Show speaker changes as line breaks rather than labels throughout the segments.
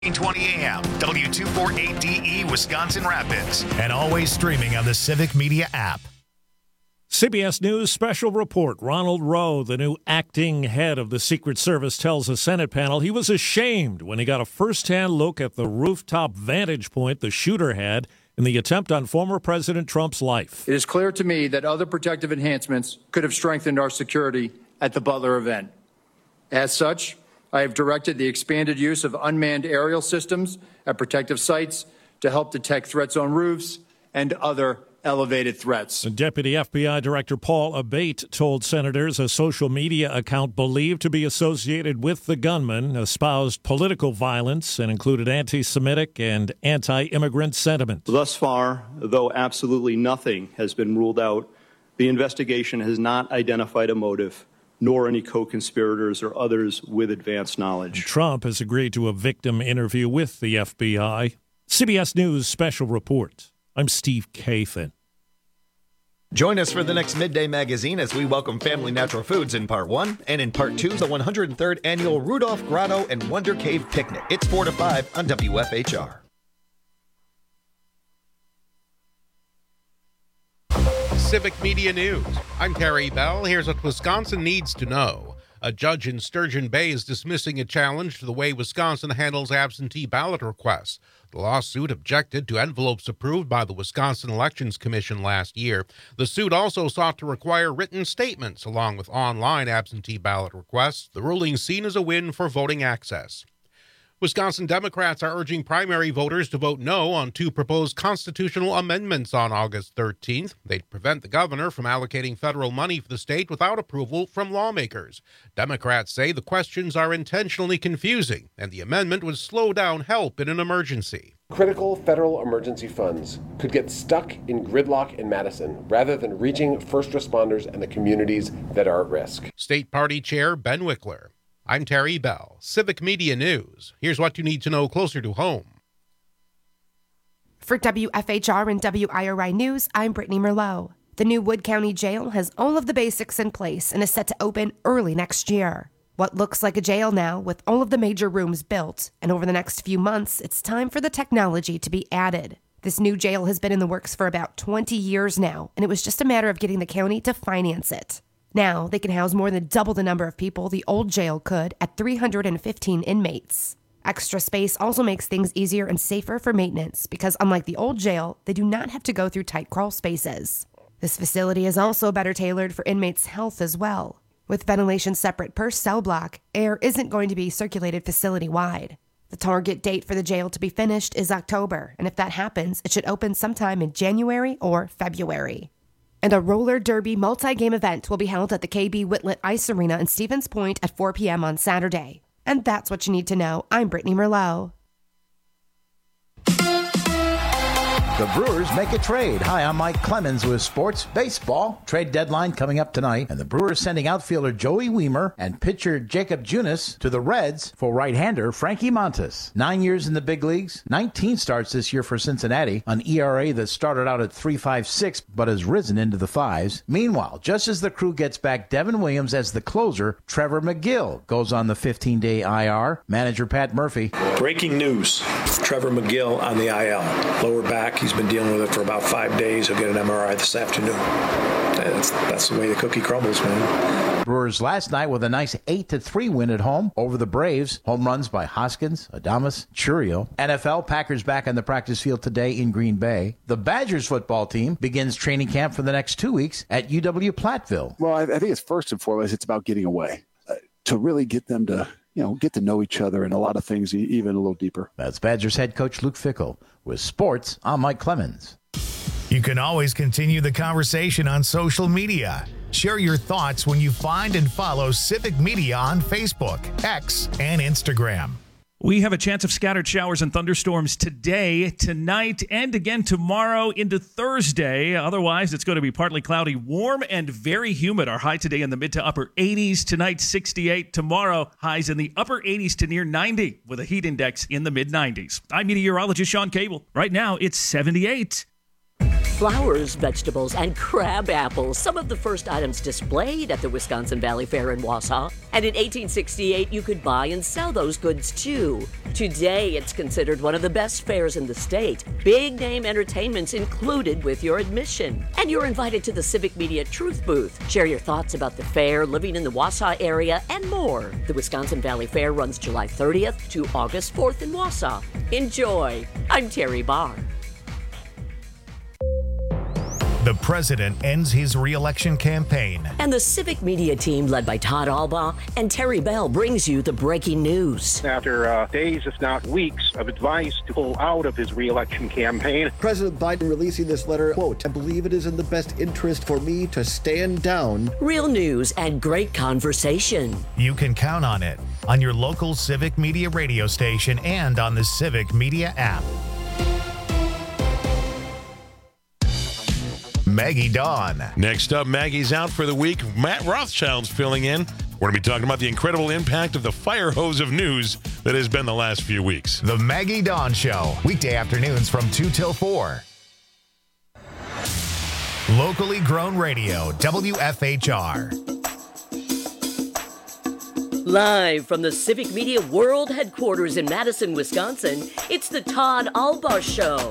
20 a.m. W248DE Wisconsin Rapids, and always streaming on the Civic Media app.
CBS News special report. Ronald Rowe, the new acting head of the Secret Service, tells a Senate panel he was ashamed when he got a first-hand look at the rooftop vantage point the shooter had in the attempt on former President Trump's life.
It is clear to me that other protective enhancements could have strengthened our security at the Butler event. As such, I have directed the expanded use of unmanned aerial systems at protective sites to help detect threats on roofs and other elevated threats.
Deputy FBI Director Paul Abate told senators a social media account believed to be associated with the gunman espoused political violence and included anti-Semitic and anti-immigrant sentiment.
Thus far, though absolutely nothing has been ruled out, the investigation has not identified a motive, nor any co-conspirators or others with advanced knowledge.
Trump has agreed to a victim interview with the FBI. CBS News special report. I'm Steve Kathan.
Join us for the next Midday Magazine as we welcome Family Natural Foods in Part 1, and in Part 2, the 103rd Annual Rudolph Grotto and Wonder Cave Picnic. It's 4 to 5 on WFHR.
Civic Media News. I'm Terry Bell. Here's what Wisconsin needs to know. A judge in Sturgeon Bay is dismissing a challenge to the way Wisconsin handles absentee ballot requests. The lawsuit objected to envelopes approved by the Wisconsin Elections Commission last year. The suit also sought to require written statements along with online absentee ballot requests. The ruling seen as a win for voting access. Wisconsin Democrats are urging primary voters to vote no on 2 proposed constitutional amendments on August 13th. They'd prevent the governor from allocating federal money for the state without approval from lawmakers. Democrats say the questions are intentionally confusing, and the amendment would slow down help in an emergency.
Critical federal emergency funds could get stuck in gridlock in Madison rather than reaching first responders and the communities that are at risk.
State Party Chair Ben Wickler. I'm Terry Bell, Civic Media News. Here's what you need to know closer to home.
For WFHR and WIRI News, I'm Brittany Merlot. The new Wood County Jail has all of the basics in place and is set to open early next year. What looks like a jail now with all of the major rooms built, and over the next few months, it's time for the technology to be added. This new jail has been in the works for about 20 years now, and it was just a matter of getting the county to finance it. Now, they can house more than double the number of people the old jail could at 315 inmates. Extra space also makes things easier and safer for maintenance because, unlike the old jail, they do not have to go through tight crawl spaces. This facility is also better tailored for inmates' health as well. With ventilation separate per cell block, air isn't going to be circulated facility-wide. The target date for the jail to be finished is October, and if that happens, it should open sometime in January or February. And a roller derby multi-game event will be held at the KB Whitlet Ice Arena in Stevens Point at 4 p.m. on Saturday. And that's what you need to know. I'm Brittany Merlot.
The Brewers make a trade. Hi, I'm Mike Clemens with Sports Baseball. Trade deadline coming up tonight, and the Brewers sending outfielder Joey Wiemer and pitcher Jacob Junis to the Reds for right-hander Frankie Montas. 9 years in the big leagues, 19 starts this year for Cincinnati, an ERA that started out at 3.56 but has risen into the fives. Meanwhile, just as the crew gets back Devin Williams as the closer, Trevor McGill goes on the 15-day IR. Manager Pat Murphy.
Breaking news, Trevor McGill on the IL. Lower back, he's been dealing with it for about 5 days. He'll get an MRI this afternoon. That's the way the cookie crumbles, man.
Brewers last night with a nice 8-3 win at home over the Braves. Home runs by Hoskins, Adames, Churio. NFL, Packers back on the practice field today in Green Bay. The Badgers football team begins training camp for the next 2 weeks at UW-Platteville.
Well, I think it's first and foremost, it's about getting away to really get them to get to know each other and a lot of things even a little deeper.
That's Badgers head coach Luke Fickell. With sports, I'm Mike Clemens.
You can always continue the conversation on social media. Share your thoughts when you find and follow Civic Media on Facebook, X, and Instagram.
We have a chance of scattered showers and thunderstorms today, tonight, and again tomorrow into Thursday. Otherwise, it's going to be partly cloudy, warm, and very humid. Our high today in the mid to upper 80s. Tonight, 68. Tomorrow, highs in the upper 80s to near 90 with a heat index in the mid 90s. I'm meteorologist Sean Cable. Right now, it's 78.
flowers, vegetables, and crab apples, some of the first items displayed at the Wisconsin Valley Fair in Wausau. And in 1868, you could buy and sell those goods too. Today, it's considered one of the best fairs in the state. Big name entertainment's included with your admission. And you're invited to the Civic Media Truth Booth. Share your thoughts about the fair, living in the Wausau area, and more. The Wisconsin Valley Fair runs July 30th to August 4th in Wausau. Enjoy. I'm Terry Barr.
The president ends his re-election campaign.
And the Civic Media team, led by Todd Albaugh and Terry Bell, brings you the breaking news.
After days, if not weeks, of advice to pull out of his re-election campaign.
President Biden releasing this letter, quote, "I believe it is in the best interest for me to stand down."
Real news and great conversation.
You can count on it on your local Civic Media radio station and on the Civic Media app. Maggie Dawn.
Next up, Maggie's out for the week. Matt Rothschild's filling in. We're going to be talking about the incredible impact of the fire hose of news that has been the last few weeks.
The Maggie Dawn Show, weekday afternoons from 2 till 4. Locally grown radio, WFHR.
Live from the Civic Media World Headquarters in Madison, Wisconsin, it's the Todd Albaugh Show.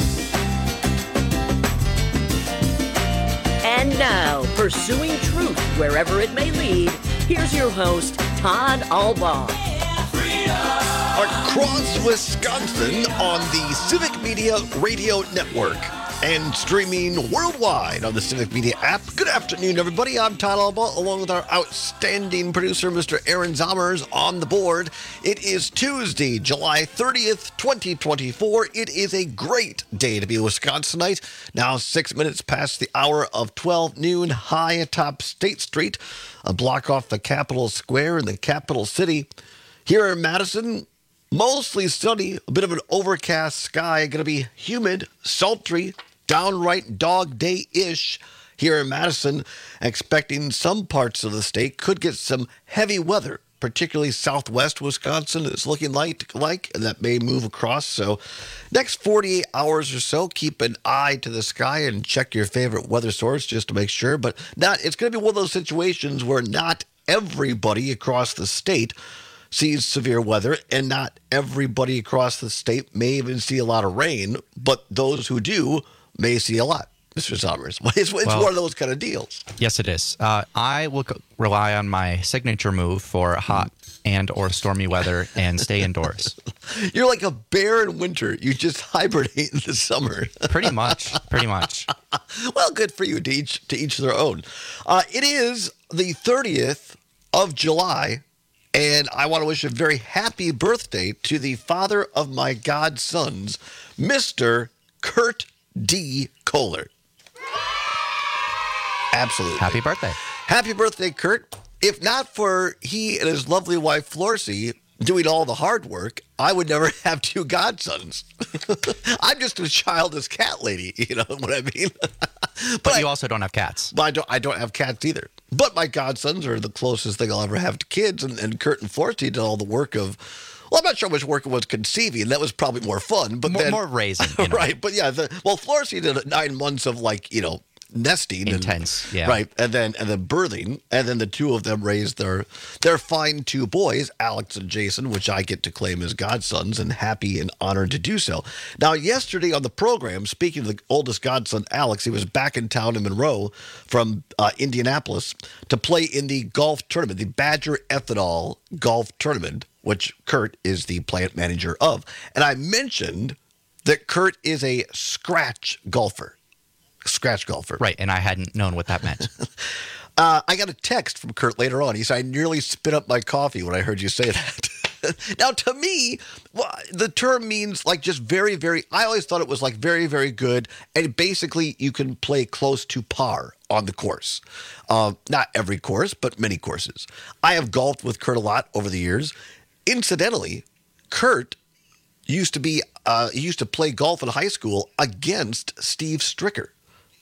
And now, pursuing truth wherever it may lead, here's your host, Todd Albaugh.
Across Wisconsin on the Civic Media Radio Network and streaming worldwide on the Civic Media app. Good afternoon, everybody. I'm Todd Albaugh, along with our outstanding producer, Mr. Aaron Zommers, on the board. It is Tuesday, July 30th, 2024. It is a great day to be a Wisconsinite. Now 6 minutes past the hour of 12 noon, high atop State Street, a block off the Capitol Square in the capital city. Here in Madison, mostly sunny, a bit of an overcast sky, going to be humid, sultry, downright dog day-ish here in Madison. Expecting some parts of the state could get some heavy weather, particularly southwest Wisconsin is looking like, and that may move across. So next 48 hours or so, keep an eye to the sky and check your favorite weather source just to make sure. But it's going to be one of those situations where not everybody across the state sees severe weather, and not everybody across the state may even see a lot of rain, but those who do may see a lot. Mr. Zommers, it's one of those kind of deals.
Yes, it is. I will rely on my signature move for hot and or stormy weather and stay indoors.
You're like a bear in winter. You just hibernate in the summer.
Pretty much.
Well, good for you. To each their own. It is the 30th of July. And I want to wish a very happy birthday to the father of my godsons, Mr. Kurt D. Kohler. Absolutely.
Happy birthday.
Happy birthday, Kurt. If not for he and his lovely wife, Florcy, doing all the hard work, I would never have two godsons. I'm just a childless cat lady, you know what I mean?
But you also don't have cats.
I don't have cats either. But my godsons are the closest thing I'll ever have to kids, and Kurt and Florcy did all the work of, well, I'm not sure how much work it was conceiving. That was probably more fun. But
more raising. You know?
Right, but yeah, Florcy did 9 months of nesting.
Intense, yeah.
Right, and then birthing, and then the two of them raised their fine 2 boys, Alex and Jason, which I get to claim as godsons, and happy and honored to do so. Now, yesterday on the program, speaking of the oldest godson, Alex, he was back in town in Monroe from Indianapolis to play in the golf tournament, the Badger Ethanol Golf Tournament, which Kurt is the plant manager of. And I mentioned that Kurt is a scratch golfer.
Right, and I hadn't known what that meant.
I got a text from Kurt later on. He said, I nearly spit up my coffee when I heard you say that. Now, to me, the term means just very, very, I always thought it was very, very good. And basically, you can play close to par on the course. Not every course, but many courses. I have golfed with Kurt a lot over the years. Incidentally, Kurt used to play golf in high school against Steve Stricker.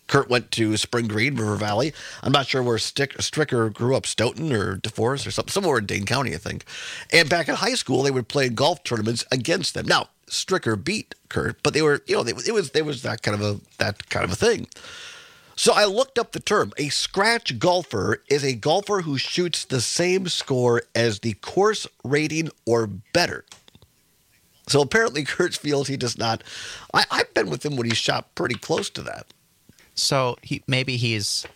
Kurt went to Spring Green, River Valley. I'm not sure where Stricker grew up, Stoughton or DeForest or something, somewhere in Dane County, I think. And back in high school, they would play golf tournaments against them. Now, Stricker beat Kurt, but they were, it was that kind of a thing. So I looked up the term. A scratch golfer is a golfer who shoots the same score as the course rating or better. So apparently Kurt feels he does not. I've been with him when he shot pretty close to that.
So maybe he's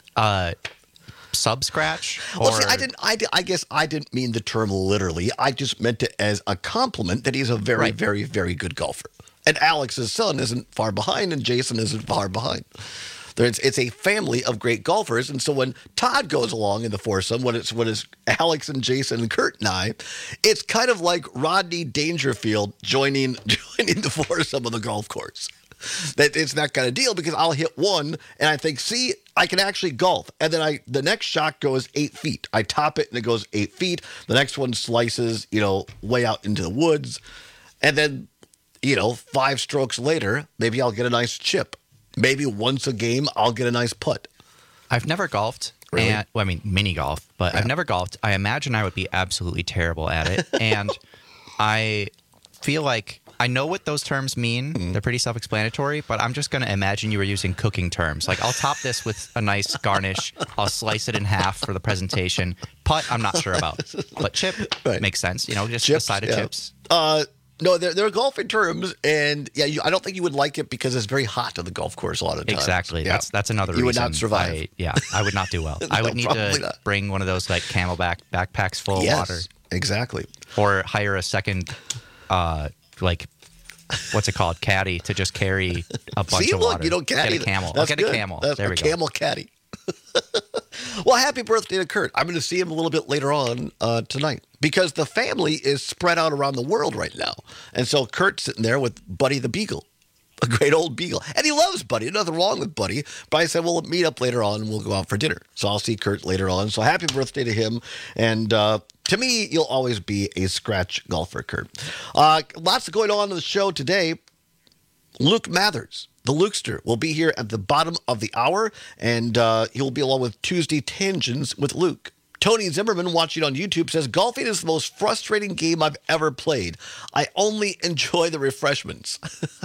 sub-scratch?
Well, see, I guess I didn't mean the term literally. I just meant it as a compliment that he's a very, very, very good golfer. And Alex's son isn't far behind, and Jason isn't far behind. It's a family of great golfers, and so when Todd goes along in the foursome, when it's Alex and Jason and Kurt and I, it's kind of like Rodney Dangerfield joining the foursome of the golf course. That it's that kind of deal, because I'll hit one and I think, see, I can actually golf, and then the next shot goes 8 feet. I top it and it goes 8 feet. The next one slices, way out into the woods, and then 5 strokes later, maybe I'll get a nice chip. Maybe once a game, I'll get a nice putt.
I've never golfed.
Really?
Mini golf, but yeah. I've never golfed. I imagine I would be absolutely terrible at it. And I feel like I know what those terms mean. Mm-hmm. They're pretty self-explanatory, but I'm just going to imagine you were using cooking terms. Like, I'll top this with a nice garnish. I'll slice it in half for the presentation. Putt, I'm not sure about. But chip makes sense. Just chips, a side of chips.
No, they're golfing terms, and I don't think you would like it because it's very hot on the golf course a lot of times.
Exactly. Yeah. That's another reason.
You would not survive.
I would not do well. I would need to bring one of those like Camelback backpacks full of water.
Exactly.
Or hire a second, what's it called, caddy to just carry a bunch of water.
You don't caddy.
Get a camel.
That's
I'll get a camel.
That's
there we go.
Camel caddy. Well, happy birthday to Kurt. I'm going to see him a little bit later on tonight, because the family is spread out around the world right now. And so Kurt's sitting there with Buddy the Beagle, a great old beagle. And he loves Buddy. There's nothing wrong with Buddy. But I said, we'll meet up later on and we'll go out for dinner. So I'll see Kurt later on. So happy birthday to him. And to me, you'll always be a scratch golfer, Kurt. Lots going on in the show today. Luke Mathers, the Lukester, will be here at the bottom of the hour, and he'll be along with Tuesday Tangents with Luke. Tony Zimmerman, watching on YouTube, says, golfing is the most frustrating game I've ever played. I only enjoy the refreshments.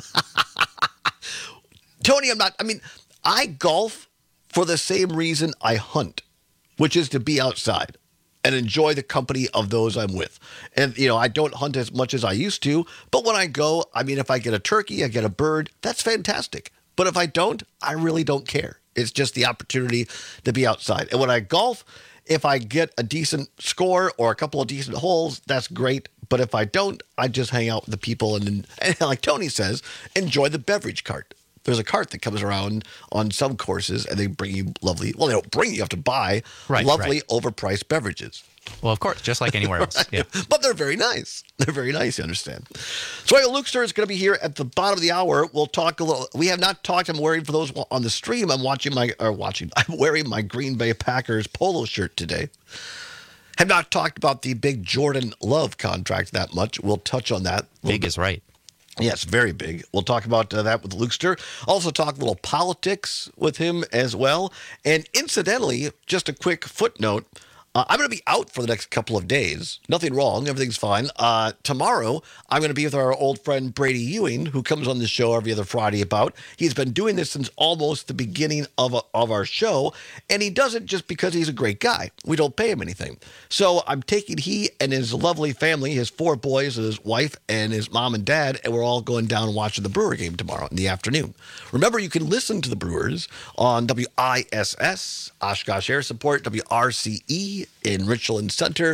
Tony, I golf for the same reason I hunt, which is to be outside and enjoy the company of those I'm with. And, I don't hunt as much as I used to, but when I go, if I get a turkey, I get a bird, that's fantastic. But if I don't, I really don't care. It's just the opportunity to be outside. And when I golf, if I get a decent score or a couple of decent holes, that's great. But if I don't, I just hang out with the people and like Tony says, enjoy the beverage cart. There's a cart that comes around on some courses, and they bring you lovely. Well, they don't bring you. You have to buy lovely, overpriced beverages.
Well, of course, just like anywhere else. Yeah.
But they're very nice. They're very nice, you understand. So Lukester is going to be here at the bottom of the hour. We'll talk a little. We have not talked. I'm wearing, for those on the stream, I'm wearing my Green Bay Packers polo shirt today. Have not talked about the big Jordan Love contract that much. We'll touch on that.
Big is right.
Yes, very big. We'll talk about that with Lukester. Also talk a little politics with him as well. And incidentally, just a quick footnote, I'm going to be out for the next couple of days. Nothing wrong. Everything's fine. Tomorrow, I'm going to be with our old friend Brady Ewing, who comes on the show every other Friday about. He's been doing this since almost the beginning of our show, and he does it just because he's a great guy. We don't pay him anything. So I'm taking he and his lovely family, his 4 boys, his wife, and his mom and dad, and we're all going down and watching the Brewer game tomorrow in the afternoon. Remember, you can listen to the Brewers on WISS, Oshkosh Air Support, WRCE, in Richland Center,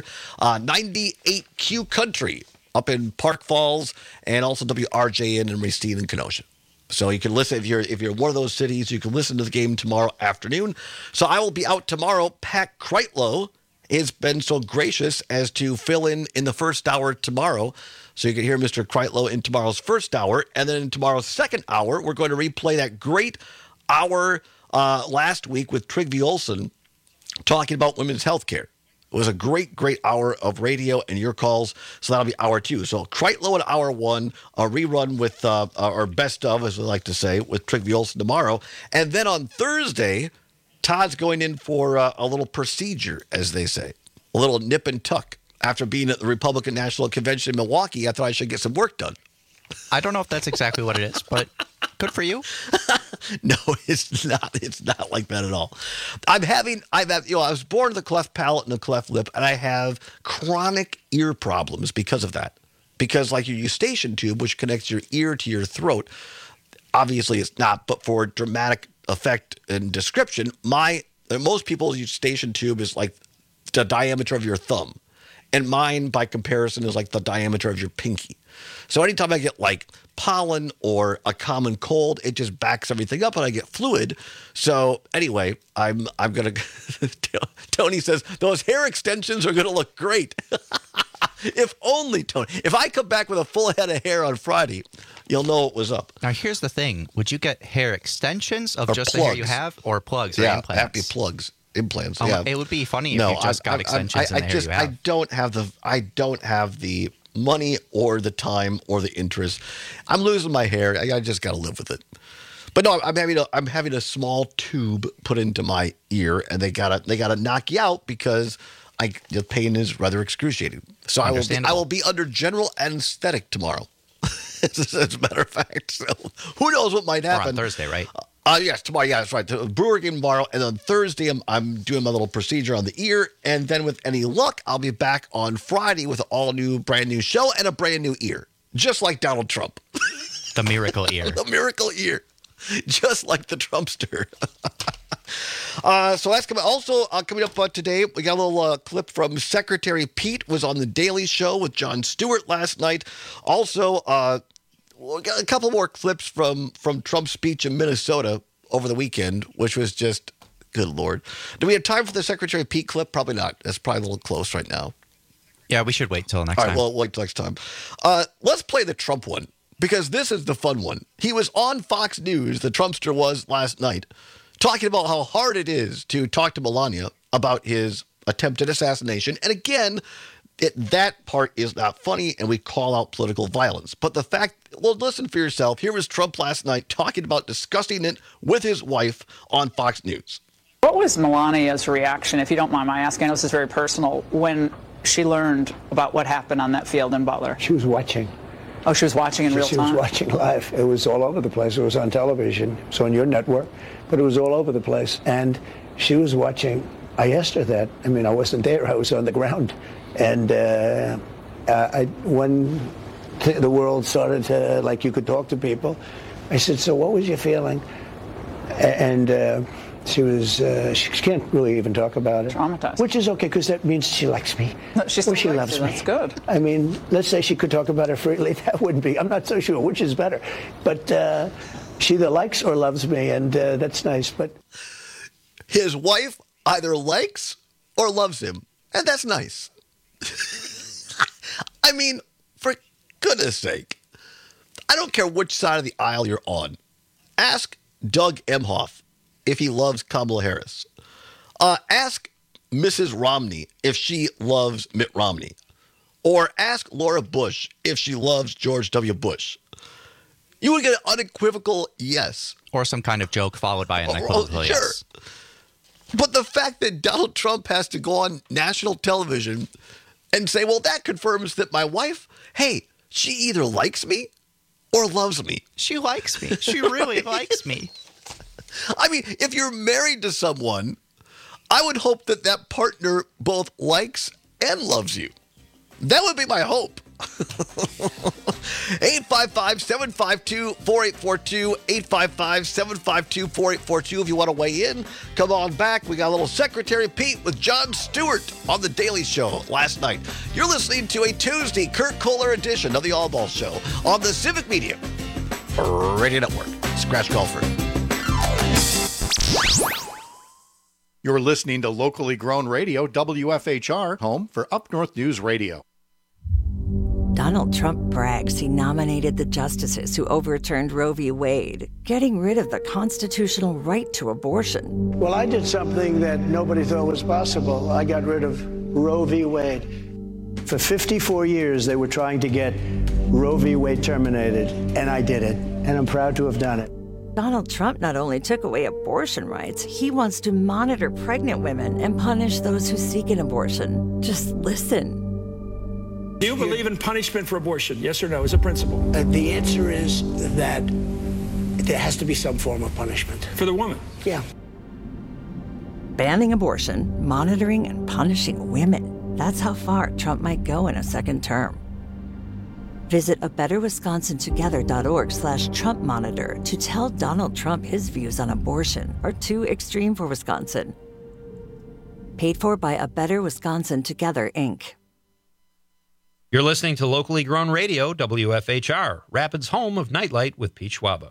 98Q Country up in Park Falls, and also WRJN in Racine and Kenosha. So you can listen, if you're one of those cities, you can listen to the game tomorrow afternoon. So I will be out tomorrow. Pat Kreitlow has been so gracious as to fill in the first hour tomorrow. So you can hear Mr. Kreitlow in tomorrow's first hour. And then in tomorrow's second hour, we're going to replay that great hour last week with Trygve Olsen, talking about women's health care. It was a great, great hour of radio and your calls, so that'll be hour 2. So Kreitlow in hour 1, a rerun with, or best of, as we like to say, with Trygve Olsen tomorrow. And then on Thursday, Todd's going in for a little procedure, as they say, a little nip and tuck. After being at the Republican National Convention in Milwaukee, I thought I should get some work done.
I don't know if that's exactly what it is, but good for you.
No, it's not. It's not like that at all. I was born with a cleft palate and a cleft lip, and I have chronic ear problems because of that. Because like your eustachian tube, which connects your ear to your throat, obviously it's not, but for dramatic effect and description, most people's eustachian tube is like the diameter of your thumb. And mine, by comparison, is like the diameter of your pinky. So anytime I get like pollen or a common cold, it just backs everything up and I get fluid. So anyway, I'm going to, Tony says, those hair extensions are going to look great. If only, Tony. If I come back with a full head of hair on Friday, you'll know what was up.
Now, here's the thing. Would you get hair extensions of
Or
just
plugs.
the hair you have or plugs or implants?
Happy plugs. Implants. Yeah.
It would be funny if you just got extensions in the hair you have.
I don't have the money or the time or the interest. I'm losing my hair. I just got to live with it. But no, I'm having a small tube put into my ear, and they gotta knock you out because the pain is rather excruciating. So I will be under general anesthetic tomorrow. As a matter of fact, so who knows what might happen?
Or on Thursday, right?
Yes, tomorrow. Yeah, that's right. The Brewer game tomorrow, and on Thursday, I'm doing my little procedure on the ear, and then with any luck, I'll be back on Friday with an brand new show and a brand new ear, just like Donald Trump.
The miracle ear.
The miracle ear, just like the Trumpster. So that's coming. Also coming up today, we got a little clip from Secretary Pete was on the Daily Show with Jon Stewart last night. Also. We got a couple more clips from Trump's speech in Minnesota over the weekend, which was just, good Lord. Do we have time for the Secretary Pete clip? Probably not. That's probably a little close right now.
Yeah, we should wait till next time.
All right, well, wait till next time. Let's play the Trump one, because this is the fun one. He was on Fox News, the Trumpster was last night, talking about how hard it is to talk to Melania about his attempted assassination. And again, that part is not funny, and we call out political violence. But the fact, well, listen for yourself. Here was Trump last night talking about discussing it with his wife on Fox News.
What was Melania's reaction, if you don't mind my asking? I know this is very personal, when she learned about what happened on that field in Butler?
She was watching.
Oh, she was watching in real time?
She was watching live. It was all over the place. It was on television. It was on your network, but it was all over the place. And she was watching. I asked her that. I mean, I wasn't there. I was on the ground. And when the world started to, like, you could talk to people, I said, so what was your feeling? And she can't really even talk about it.
Traumatized.
Which is okay, because that means she likes me.
No, she
loves me.
That's good.
I mean, let's say she could talk about it freely. That wouldn't be, I'm not so sure which is better. But she either likes or loves me, and that's nice. But
his wife either likes or loves him, and that's nice. I mean, for goodness sake, I don't care which side of the aisle you're on. Ask Doug Emhoff if he loves Kamala Harris. Ask Mrs. Romney if she loves Mitt Romney. Or ask Laura Bush if she loves George W. Bush. You would get an unequivocal yes.
Or some kind of joke followed by an unequivocal yes.
Sure. But the fact that Donald Trump has to go on national television and say, well, that confirms that my wife, hey, she either likes me or loves me.
She likes me. She really likes me.
I mean, if you're married to someone, I would hope that that partner both likes and loves you. That would be my hope. 855-752-4842, 855-752-4842 if you want to weigh in. Come on back. We got a little Secretary Pete with Jon Stewart on The Daily Show last night. You're listening to a Tuesday Kurt Kohler edition of The All Ball Show on the Civic Media Radio Network. Scratch Golfer.
You're listening to locally grown radio, WFHR, home for Up North News Radio.
Donald Trump brags he nominated the justices who overturned Roe v. Wade, getting rid of the constitutional right to abortion.
Well, I did something that nobody thought was possible. I got rid of Roe v. Wade. For 54 years, they were trying to get Roe v. Wade terminated, and I did it, and I'm proud to have done it.
Donald Trump not only took away abortion rights, he wants to monitor pregnant women and punish those who seek an abortion. Just listen.
Do you believe in punishment for abortion? Yes or no, as a principle?
The answer is that there has to be some form of punishment.
For the woman?
Yeah.
Banning abortion, monitoring, and punishing women. That's how far Trump might go in a second term. Visit abetterwisconsintogether.org/Trump Monitor to tell Donald Trump his views on abortion are too extreme for Wisconsin. Paid for by A Better Wisconsin Together, Inc.
You're listening to locally grown radio, WFHR, Rapids' home of Nightlight with Pete Schwaba.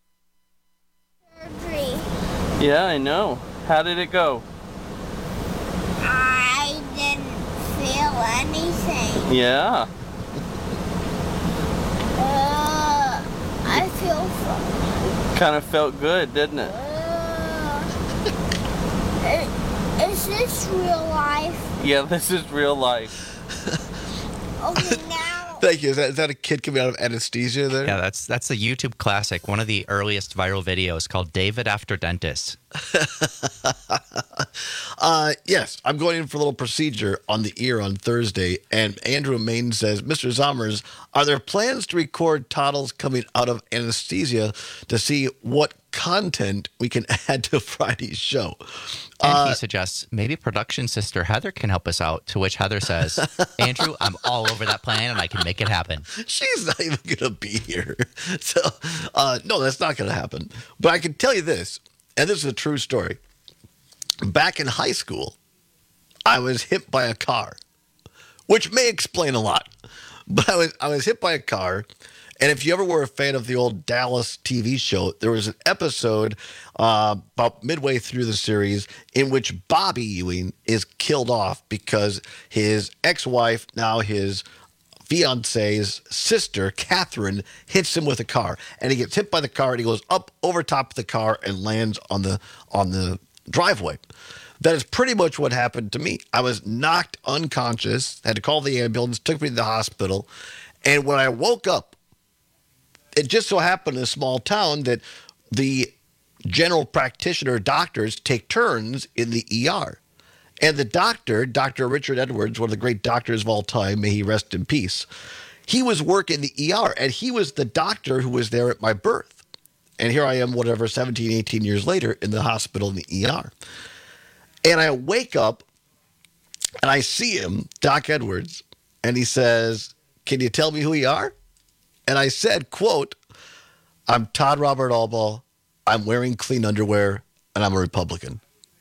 Yeah, I know. How did it go?
I didn't feel anything.
Yeah.
I feel fine.
Kind of felt good, didn't it?
Is this real life?
Yeah, this is real life.
Okay, now.
Thank you. Is that a kid coming out of anesthesia there?
Yeah, that's a YouTube classic, one of the earliest viral videos called David After Dentist.
Yes, I'm going in for a little procedure on the ear on Thursday, and Andrew Main says, Mr. Zommers, are there plans to record Toddles coming out of anesthesia to see what content we can add to Friday's show?
And he suggests maybe production sister Heather can help us out, to which Heather says, Andrew, I'm all over that plan and I can make it happen.
She's not even going to be here. So, no, that's not going to happen. But I can tell you this, and this is a true story. Back in high school, I was hit by a car, which may explain a lot. But I was hit by a car, and if you ever were a fan of the old Dallas TV show, there was an episode about midway through the series in which Bobby Ewing is killed off because his ex-wife, now his fiance's sister, Catherine, hits him with a car. And he gets hit by the car, and he goes up over top of the car and lands on the driveway. That is pretty much what happened to me. I was knocked unconscious, had to call the ambulance, took me to the hospital. And when I woke up, it just so happened in a small town that the general practitioner doctors take turns in the ER. And the doctor, Dr. Richard Edwards, one of the great doctors of all time, may he rest in peace, he was working the ER, and he was the doctor who was there at my birth. And here I am, 17, 18 years later, in the hospital in the ER. And I wake up, and I see him, Doc Edwards, and he says, "Can you tell me who you are?" And I said, quote, "I'm Todd Robert Albaugh, I'm wearing clean underwear, and I'm a Republican."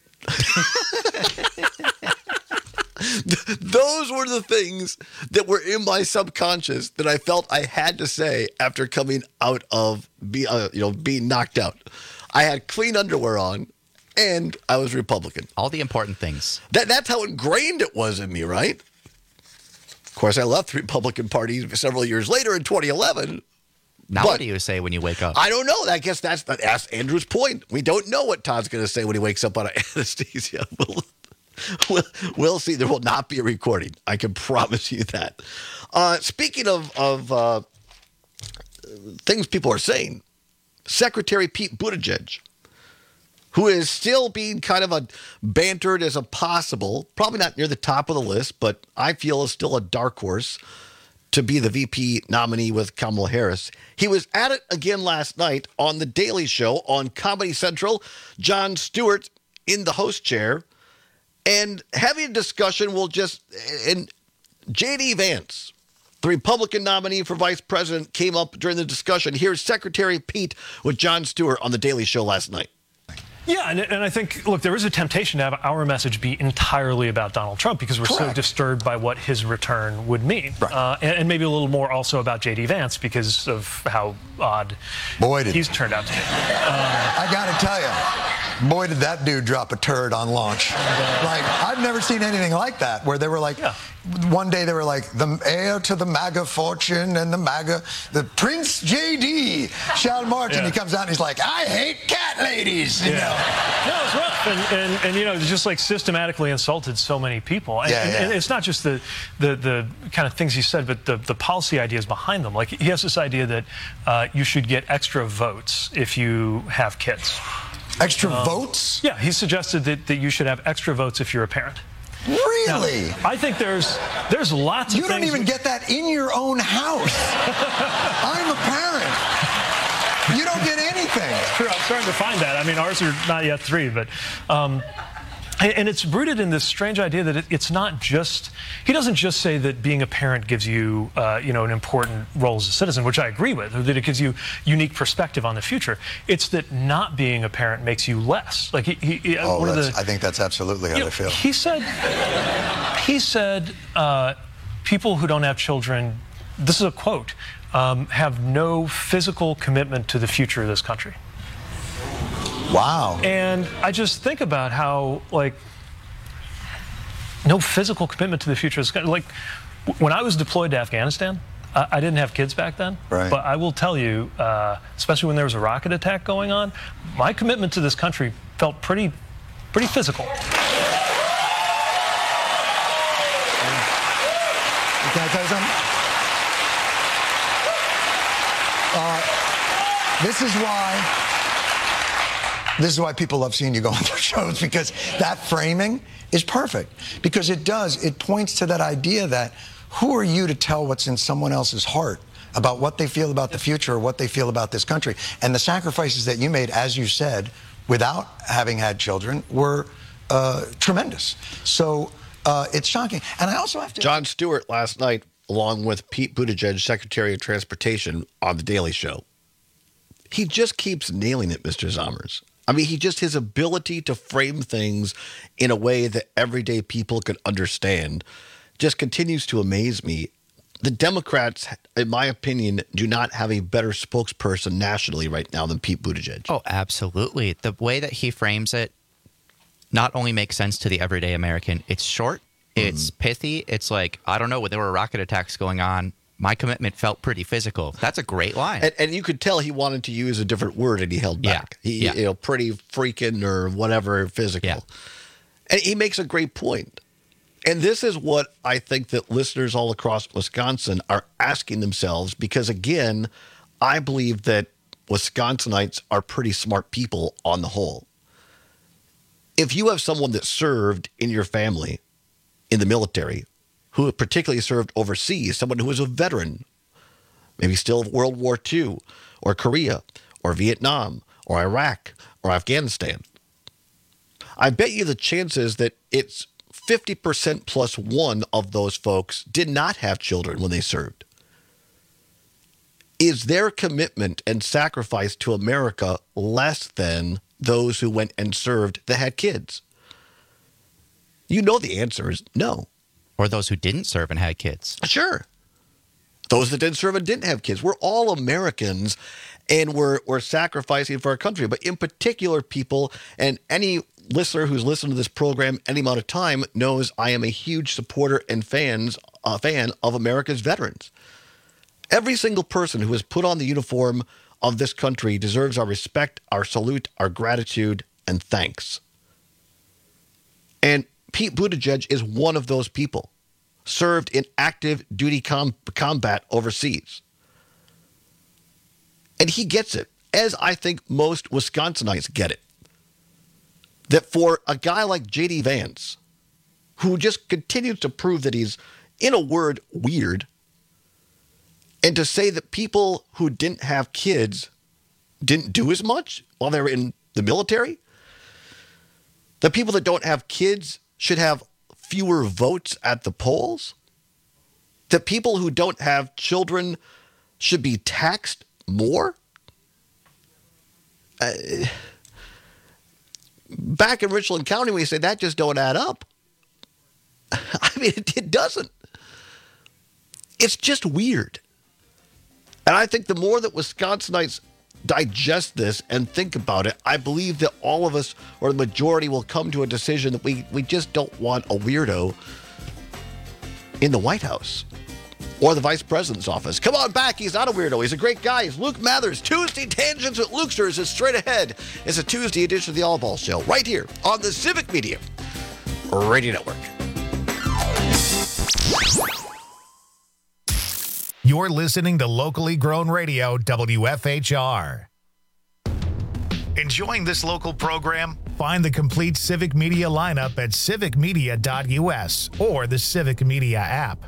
Those were the things that were in my subconscious that I felt I had to say after coming out of being knocked out. I had clean underwear on, and I was Republican.
All the important things.
That's how ingrained it was in me, right? Of course, I left the Republican Party several years later in 2011.
Now what do you say when you wake up?
I don't know. I guess that's Andrew's point. We don't know what Todd's going to say when he wakes up out of anesthesia. We'll see. There will not be a recording. I can promise you that. Speaking of things people are saying, Secretary Pete Buttigieg, who is still being kind of bantered as a possible, probably not near the top of the list, but I feel is still a dark horse to be the VP nominee with Kamala Harris. He was at it again last night on The Daily Show on Comedy Central. Jon Stewart in the host chair and having a discussion. And J.D. Vance, the Republican nominee for vice president, came up during the discussion. Here's Secretary Pete with Jon Stewart on The Daily Show last night.
Yeah, and I think, look, there is a temptation to have our message be entirely about Donald Trump because we're so disturbed by what his return would mean. Right. And maybe a little more also about J.D. Vance because of how odd he's turned out to be.
I got to tell you,
boy, did that dude drop a turd on launch. Like, I've never seen anything like that, where they were like, one day they were like, the heir to the MAGA fortune and the Prince JD shall march. And he comes out and he's like, I hate cat ladies, you know.
No, it's rough. And you know, just like systematically insulted so many people. And it's not just the kind of things he said, but the policy ideas behind them. Like, he has this idea that you should get extra votes if you have kids.
Extra votes?
Yeah, he suggested that you should have extra votes if you're a parent.
Really?
Now, I think there's lots of
You don't even get that in your own house. I'm a parent. You don't get anything.
Sure, I'm starting to find that. I mean, ours are not yet 3, but... and it's rooted in this strange idea that it's not just... He doesn't just say that being a parent gives you, you know, an important role as a citizen, which I agree with, or that it gives you unique perspective on the future. It's that not being a parent makes you less. Like,
I think that's absolutely how they feel.
He said, people who don't have children, this is a quote, have no physical commitment to the future of this country.
Wow.
And I just think about how, like, no physical commitment to the future is like, when I was deployed to Afghanistan, I didn't have kids back then.
Right.
But I will tell you, especially when there was a rocket attack going on, my commitment to this country felt pretty physical.
Can I tell you something? This is why people love seeing you go on their shows, because that framing is perfect. Because it points to that idea that who are you to tell what's in someone else's heart about what they feel about the future or what they feel about this country? And the sacrifices that you made, as you said, without having had children were tremendous. So it's shocking. And I also have to...
Jon Stewart last night, along with Pete Buttigieg, Secretary of Transportation, on The Daily Show. He just keeps nailing it, Mr. Zommers. I mean, his ability to frame things in a way that everyday people could understand just continues to amaze me. The Democrats, in my opinion, do not have a better spokesperson nationally right now than Pete Buttigieg.
Oh, absolutely. The way that he frames it not only makes sense to the everyday American, it's short, it's pithy, it's like, I don't know, when there were rocket attacks going on, my commitment felt pretty physical. That's a great line.
And you could tell he wanted to use a different word and he held back. You know, pretty freaking or whatever physical. Yeah. And he makes a great point. And this is what I think that listeners all across Wisconsin are asking themselves, because, again, I believe that Wisconsinites are pretty smart people on the whole. If you have someone that served in your family in the military, who particularly served overseas, someone who was a veteran, maybe still of World War II, or Korea, or Vietnam, or Iraq, or Afghanistan, I bet you the chances that it's 50% plus one of those folks did not have children when they served. Is their commitment and sacrifice to America less than those who went and served that had kids? You know the answer is no.
Or those who didn't serve and had kids.
Sure. Those that didn't serve and didn't have kids. We're all Americans, and we're sacrificing for our country. But in particular, people, and any listener who's listened to this program any amount of time knows I am a huge supporter and fan of America's veterans. Every single person who has put on the uniform of this country deserves our respect, our salute, our gratitude, and thanks. And Pete Buttigieg is one of those people, served in active duty combat overseas. And he gets it, as I think most Wisconsinites get it. That for a guy like J.D. Vance, who just continues to prove that he's, in a word, weird, and to say that people who didn't have kids didn't do as much while they were in the military, the people that don't have kids should have fewer votes at the polls, that people who don't have children should be taxed more. Back in Richland County, we say that just don't add up. I mean, it doesn't. It's just weird. And I think the more that Wisconsinites digest this and think about it, I believe that all of us, or the majority, will come to a decision that we just don't want a weirdo in the White House or the vice president's office. Come on back. He's not a weirdo. He's a great guy. He's Luke Mathers. Tuesday Tangents with Lukesters is straight ahead. It's a Tuesday edition of the All Ball Show right here on the Civic Media Radio Network.
You're listening to locally grown radio, WFHR. Enjoying this local program? Find the complete Civic Media lineup at civicmedia.us or the Civic Media app.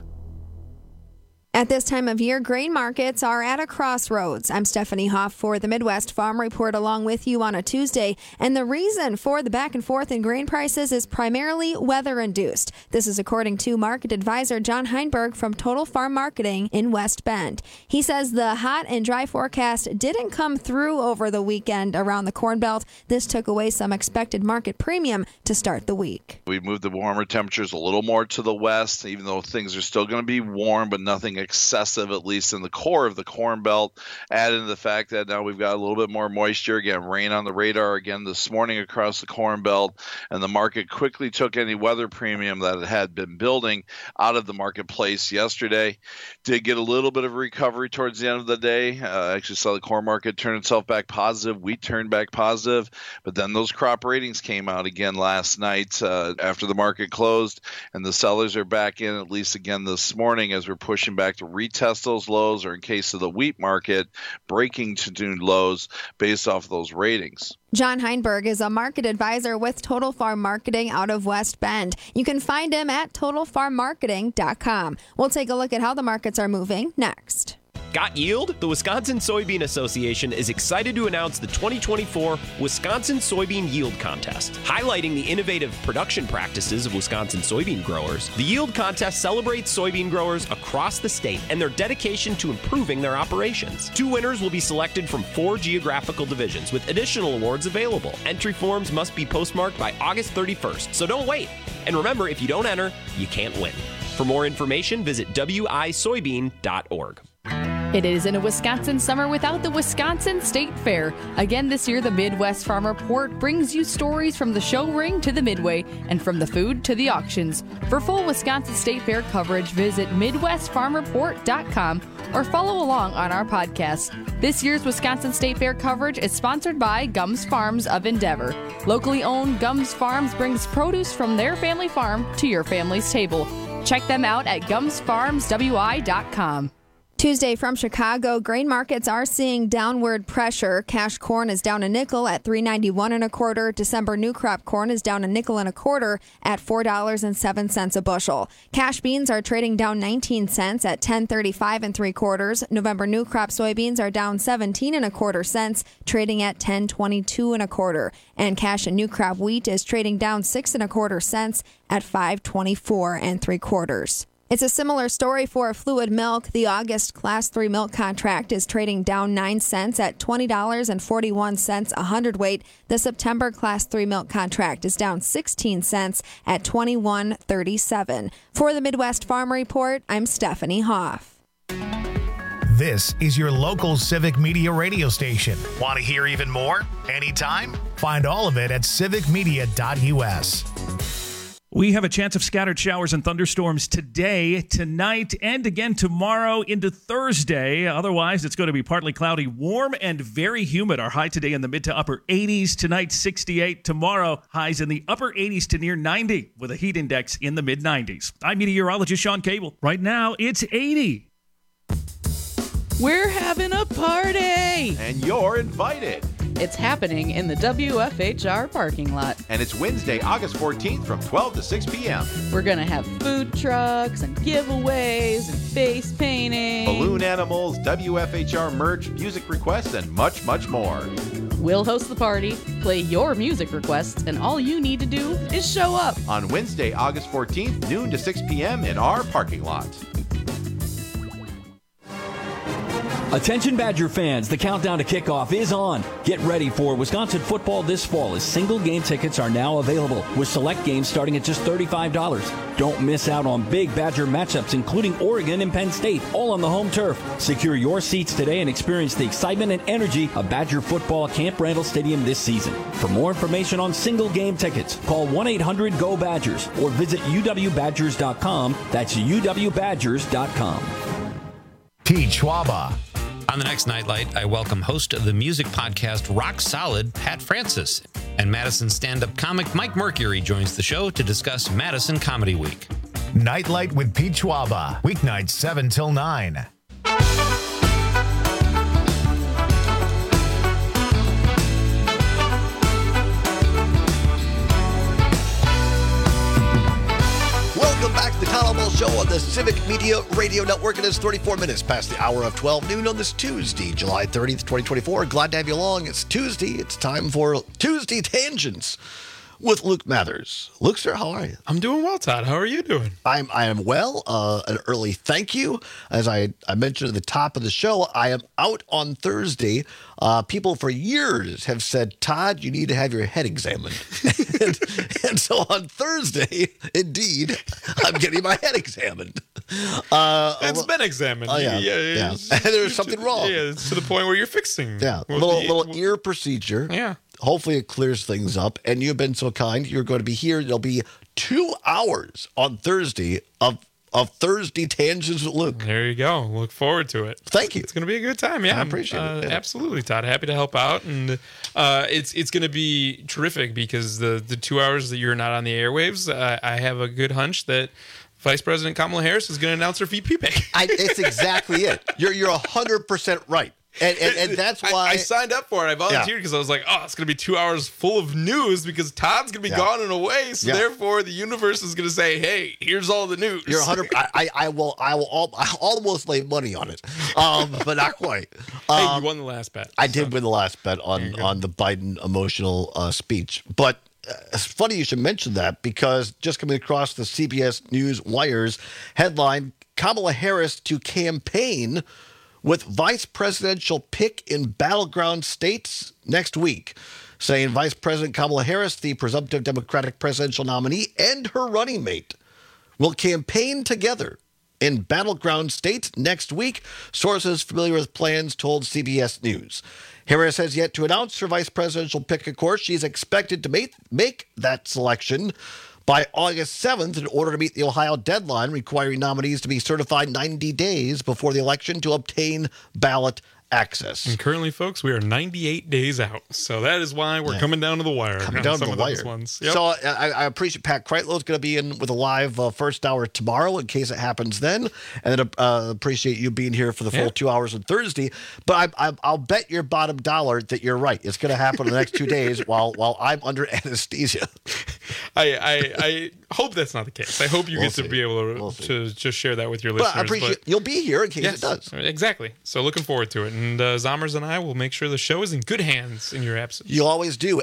At this time of year, grain markets are at a crossroads. I'm Stephanie Hoff for the Midwest Farm Report along with you on a Tuesday. And the reason for the back and forth in grain prices is primarily weather-induced. This is according to market advisor John Heinberg from Total Farm Marketing in West Bend. He says the hot and dry forecast didn't come through over the weekend around the Corn Belt. This took away some expected market premium to start the week.
We moved the warmer temperatures a little more to the west, even though things are still going to be warm, but nothing excessive, at least in the core of the Corn Belt. Added to the fact that now we've got a little bit more moisture. Again, rain on the radar again this morning across the Corn Belt, and the market quickly took any weather premium that it had been building out of the marketplace yesterday. Did get a little bit of a recovery towards the end of the day. Actually saw the corn market turn itself back positive. Wheat turned back positive, but then those crop ratings came out again last night after the market closed, and the sellers are back in at least again this morning as we're pushing back to retest those lows, or in case of the wheat market, breaking to new lows based off of those ratings.
John Heinberg is a market advisor with Total Farm Marketing out of West Bend. You can find him at totalfarmmarketing.com. We'll take a look at how the markets are moving next.
Got yield? The Wisconsin Soybean Association is excited to announce the 2024 Wisconsin Soybean Yield Contest. Highlighting the innovative production practices of Wisconsin soybean growers, the Yield Contest celebrates soybean growers across the state and their dedication to improving their operations. 2 winners will be selected from 4 geographical divisions, with additional awards available. Entry forms must be postmarked by August 31st, so don't wait. And remember, if you don't enter, you can't win. For more information, visit wisoybean.org.
It isn't a Wisconsin summer without the Wisconsin State Fair. Again this year, the Midwest Farm Report brings you stories from the show ring to the midway and from the food to the auctions. For full Wisconsin State Fair coverage, visit MidwestFarmReport.com or follow along on our podcast. This year's Wisconsin State Fair coverage is sponsored by Gums Farms of Endeavor. Locally owned Gums Farms brings produce from their family farm to your family's table. Check them out at GumsFarmsWI.com.
Tuesday from Chicago, grain markets are seeing downward pressure. Cash corn is down a nickel at $3.91 1/4. December new crop corn is down a nickel 1/4 at $4.07 a bushel. Cash beans are trading down 19 cents at $10.35 3/4. November new crop soybeans are down 17 1/4 cents, trading at $10.22 1/4. And cash and new crop wheat is trading down 6 1/4 cents at $5.24 3/4. It's a similar story for fluid milk. The August Class 3 milk contract is trading down 9 cents at $20.41 a hundredweight. The September Class 3 milk contract is down 16 cents at $21.37. For the Midwest Farm Report, I'm Stephanie Hoff.
This is your local Civic Media radio station. Want to hear even more? Anytime? Find all of it at civicmedia.us.
We have a chance of scattered showers and thunderstorms today, tonight, and again tomorrow into Thursday. Otherwise, it's going to be partly cloudy, warm, and very humid. Our high today in the mid to upper 80s. Tonight, 68. Tomorrow, highs in the upper 80s to near 90 with a heat index in the mid 90s. I'm meteorologist Sean Cable. Right now, it's 80.
We're having a party!
And you're invited.
It's happening in the WFHR parking lot.
And it's Wednesday, August 14th from 12 to 6 p.m.
We're going to have food trucks and giveaways and face painting.
Balloon animals, WFHR merch, music requests, and much, much more.
We'll host the party, play your music requests, and all you need to do is show up.
On Wednesday, August 14th, noon to 6 p.m. in our parking lot.
Attention Badger fans, the countdown to kickoff is on. Get ready for Wisconsin football this fall as single game tickets are now available, with select games starting at just $35. Don't miss out on big Badger matchups, including Oregon and Penn State, all on the home turf. Secure your seats today and experience the excitement and energy of Badger football at Camp Randall Stadium this season. For more information on single game tickets, call 1-800-GO-BADGERS or visit uwbadgers.com. That's uwbadgers.com.
Pete Schwaba.
On the next Nightlight, I welcome host of the music podcast Rock Solid, Pat Francis. And Madison stand-up comic Mike Mercury joins the show to discuss Madison Comedy Week.
Nightlight with Pete Schwaba. Weeknights 7 till 9.
Welcome back to the Todd Ball Show on the Civic Media Radio Network. It is 34 minutes past the hour of 12 noon on this Tuesday, July 30th, 2024. Glad to have you along. It's Tuesday. It's time for Tuesday Tangents with Luke Mathers. Luke, sir, how are you?
I'm doing well, Todd. How are you doing?
I am well. An early thank you. As I mentioned at the top of the show, I am out on Thursday. People for years have said, Todd, you need to have your head examined. and so on Thursday, indeed, I'm getting my head examined.
It's been examined.
Yeah. And there's something wrong.
Yeah, it's to the point where you're fixing.
Yeah, little ear procedure.
Yeah.
Hopefully it clears things up. And you've been so kind. You're going to be here. There'll be 2 hours on Thursday of Thursday Tangents with Luke.
There you go. Look forward to it.
Thank you.
It's going to be a good time. Yeah,
I appreciate it. Yeah.
Absolutely, Todd. Happy to help out. And it's going to be terrific because the 2 hours that you're not on the airwaves, I have a good hunch that Vice President Kamala Harris is going to announce her VP pick.
It's exactly it. You're 100% right. And that's why
I signed up for it. I volunteered because I was like, oh, it's going to be 2 hours full of news because Todd's going to be gone and away. So therefore, the universe is going to say, hey, here's all the news.
You're 100. I'll almost lay money on it, but not quite.
Hey, you won the last bet.
I did win the last bet on the Biden emotional speech. But it's funny you should mention that because just coming across the CBS News wires headline, Kamala Harris to campaign with vice presidential pick in battleground states next week, saying Vice President Kamala Harris, the presumptive Democratic presidential nominee, and her running mate will campaign together in battleground states next week. Sources familiar with plans told CBS News. Harris has yet to announce her vice presidential pick, of course. She's expected to make that selection by August 7th in order to meet the Ohio deadline requiring nominees to be certified 90 days before the election to obtain ballot access.
And currently, folks, we are 98 days out. So that is why we're coming down to the wire.
Coming down to the wire.
Yep.
So I appreciate Pat Kreitlow is going to be in with a live first hour tomorrow in case it happens then. And then appreciate you being here for the full 2 hours on Thursday. But I'll bet your bottom dollar that you're right. It's going to happen in the next 2 days while I'm under anesthesia.
I hope that's not the case. I hope you get to be able to just share that with your listeners.
But I appreciate you'll be here in case it does.
Exactly. So looking forward to it. And Zommers and I will make sure the show is in good hands in your absence.
You always do.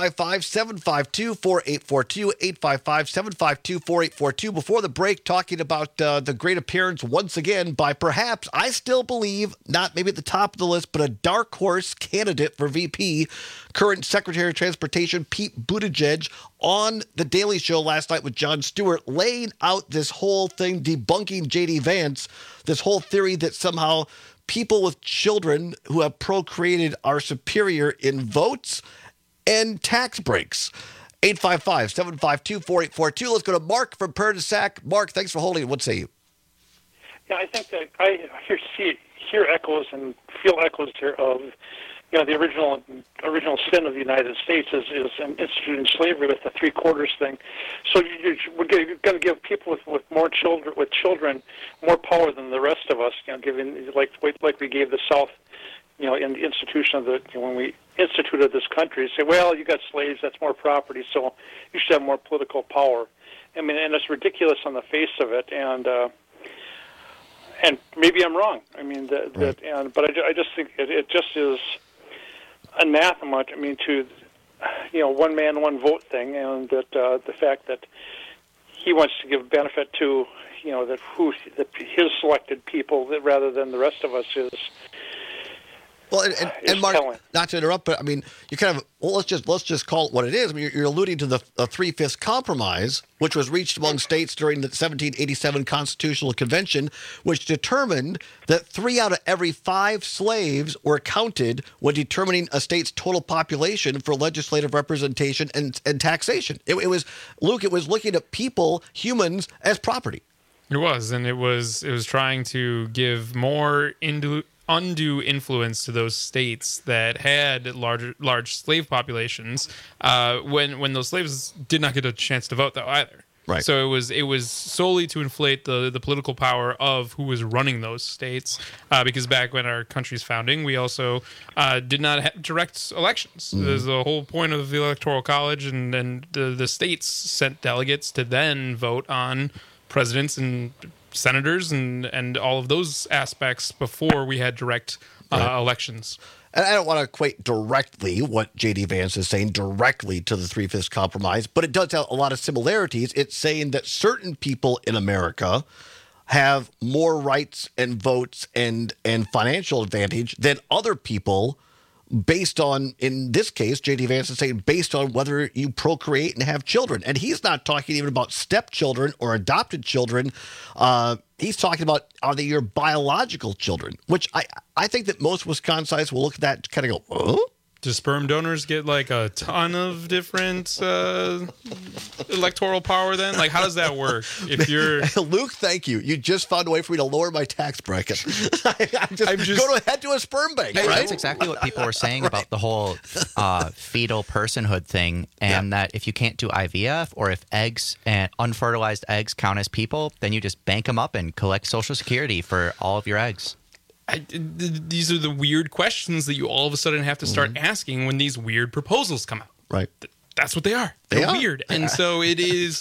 855-752-4842. 855-752-4842. Before the break, talking about the great appearance once again by perhaps, I still believe, not maybe at the top of the list, but a dark horse candidate for VP, current Secretary of Transportation Pete Buttigieg, on The Daily Show last night with Jon Stewart, laying out this whole thing, debunking J.D. Vance, this whole theory that somehow people with children who have procreated are superior in votes and tax breaks. 855-752-4842. Let's go to Mark from Prairie du Sac. Mark, thanks for holding it. What say you?
Yeah, I think that I hear echoes and feel echoes here of, the original sin of the United States is instituting slavery with the 3/4 thing. So we're going to give people with more children more power than the rest of us. Giving like we gave the South, in the institution of when we instituted this country. Say, well, you got slaves, that's more property, so you should have more political power. I mean, and it's ridiculous on the face of it, and maybe I'm wrong. I mean, but I just think it just is anathema. I mean, to one man, one vote thing, and that the fact that he wants to give benefit to his selected people rather than the rest of us
Well, and Mark, not to interrupt, but I mean, you kind of let's just call it what it is. I mean, you're alluding to the 3/5 compromise, which was reached among states during the 1787 Constitutional Convention, which determined that 3 out of every 5 slaves were counted when determining a state's total population for legislative representation and taxation. It was looking at people, humans, as property.
It was, and it was trying to give more undue influence to those states that had large slave populations when those slaves did not get a chance to vote, though, either.
Right.
So it was solely to inflate the political power of who was running those states, because back when our country's founding, we also did not have direct elections. There's the whole point of the Electoral College, and the states sent delegates to then vote on presidents and senators and all of those aspects before we had direct elections.
And I don't want to equate directly what J.D. Vance is saying directly to the 3/5 compromise, but it does have a lot of similarities. It's saying that certain people in America have more rights and votes and financial advantage than other people based on, in this case, J.D. Vance is saying based on whether you procreate and have children. And he's not talking even about stepchildren or adopted children. He's talking about, are they your biological children? Which I think that most Wisconsinites will look at that and kind of go, oh?
Do sperm donors get like a ton of different electoral power then? Like, how does that work? If you're
Luke, thank you. You just found a way for me to lower my tax bracket. I'm just go head to a sperm bank, right?
That's exactly what people were saying about the whole fetal personhood thing, and that if you can't do IVF or if eggs and unfertilized eggs count as people, then you just bank them up and collect Social Security for all of your eggs.
These are the weird questions that you all of a sudden have to start asking when these weird proposals come out.
Right.
That's what they are. They're weird. And so it is,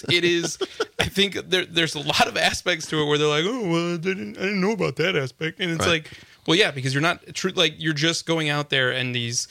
I think there's a lot of aspects to it where they're like, oh, well, I didn't know about that aspect. And it's like, well, yeah, because you're not you're just going out there and these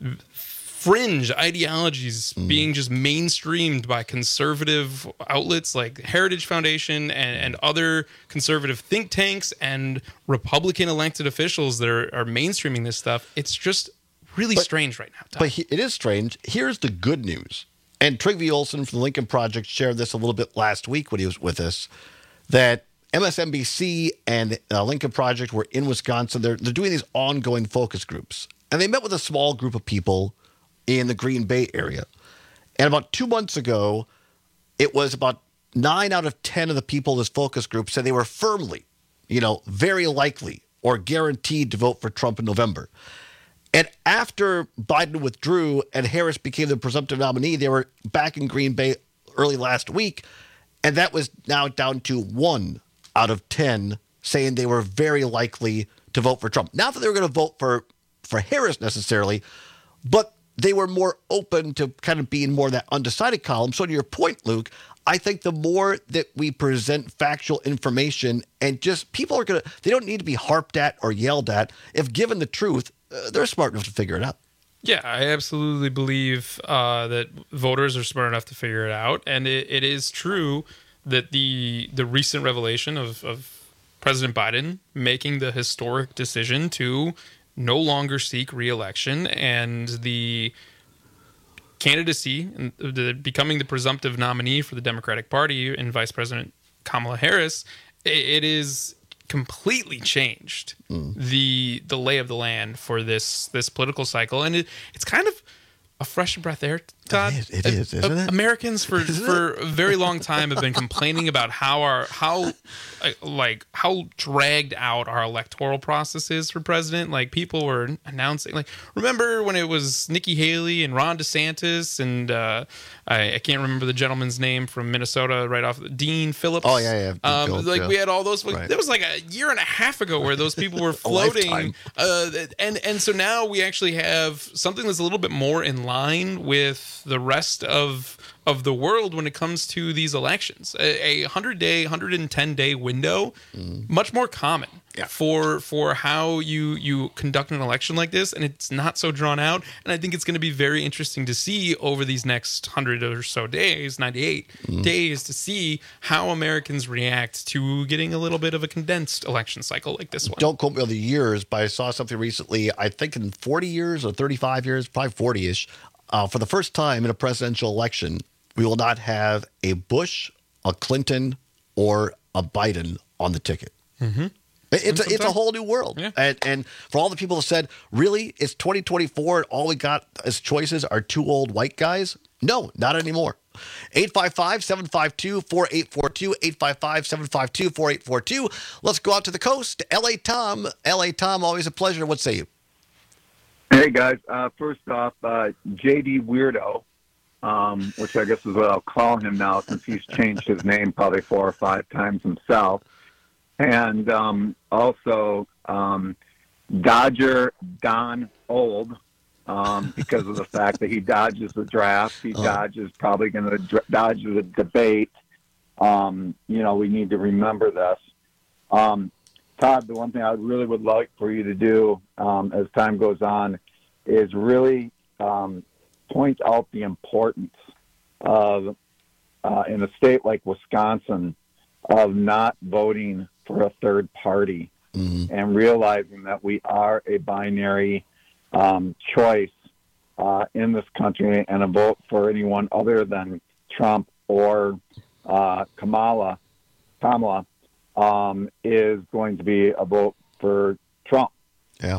fringe ideologies being just mainstreamed by conservative outlets like Heritage Foundation and other conservative think tanks and Republican elected officials that are mainstreaming this stuff. It's just really strange right now, Tom.
But it is strange. Here's the good news. And Trygve Olsen from the Lincoln Project shared this a little bit last week when he was with us, that MSNBC and Lincoln Project were in Wisconsin. They're doing these ongoing focus groups. And they met with a small group of people in the Green Bay area. And about 2 months ago, it was about 9 out of 10 of the people in this focus group said they were firmly, very likely or guaranteed to vote for Trump in November. And after Biden withdrew and Harris became the presumptive nominee, they were back in Green Bay early last week. And that was now down to 1 out of 10 saying they were very likely to vote for Trump. Not that they were going to vote for Harris necessarily, but they were more open to kind of being more that undecided column. So to your point, Luke, I think the more that we present factual information and just people are they don't need to be harped at or yelled at. If given the truth, they're smart enough to figure it out.
Yeah, I absolutely believe that voters are smart enough to figure it out. And it is true that the recent revelation of President Biden making the historic decision to no longer seek re-election and the candidacy and becoming the presumptive nominee for the Democratic Party and Vice President Kamala Harris, it is completely changed the lay of the land for this political cycle. And it's kind of a fresh breath air, Todd.
It is, isn't it?
Americans for a very long time have been complaining about how dragged out our electoral process is for president. Like, people were announcing, remember when it was Nikki Haley and Ron DeSantis and I can't remember the gentleman's name from Minnesota right off, Dean Phillips.
Oh yeah.
We had all those. There was like a year and a half ago where those people were floating, and so now we actually have something that's a little bit more in line with the rest of the world when it comes to these elections. A 100-day, 110-day window, much more common. for how you conduct an election like this, and it's not so drawn out. And I think it's going to be very interesting to see over these next 100 or so days, 98 days, to see how Americans react to getting a little bit of a condensed election cycle like this one.
Don't quote me on the years, but I saw something recently, I think in 40 years or 35 years, probably 40-ish, for the first time in a presidential election, we will not have a Bush, a Clinton, or a Biden on the ticket.
Mm-hmm.
It's a whole new world.
Yeah.
And for all the people who said, really, it's 2024 and all we got as choices are two old white guys? No, not anymore. 855-752-4842, 855-752-4842. Let's go out to the coast. L.A. Tom, always a pleasure. What say you?
Hey, guys. First off, J.D. Weirdo, which I guess is what I'll call him now since he's changed his name probably 4 or 5 times himself. And also Dodger Don Old, because of the fact that he dodges the draft. He dodges probably going to dodge the debate. We need to remember this. Todd, the one thing I really would like for you to do as time goes on is really point out the importance of, in a state like Wisconsin, of not voting for a third party and realizing that we are a binary choice in this country, and a vote for anyone other than Trump or Kamala is going to be a vote for Trump.
Yeah.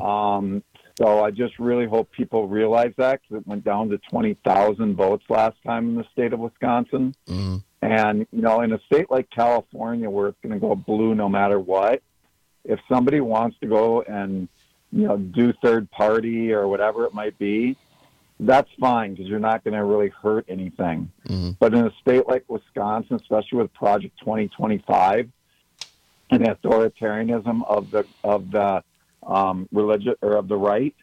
So I just really hope people realize that, because it went down to 20,000 votes last time in the state of Wisconsin. And, in a state like California where it's going to go blue no matter what, if somebody wants to go and, do third party or whatever it might be, that's fine, because you're not going to really hurt anything. But in a state like Wisconsin, especially with Project 2025 and the authoritarianism of the religion or of the right,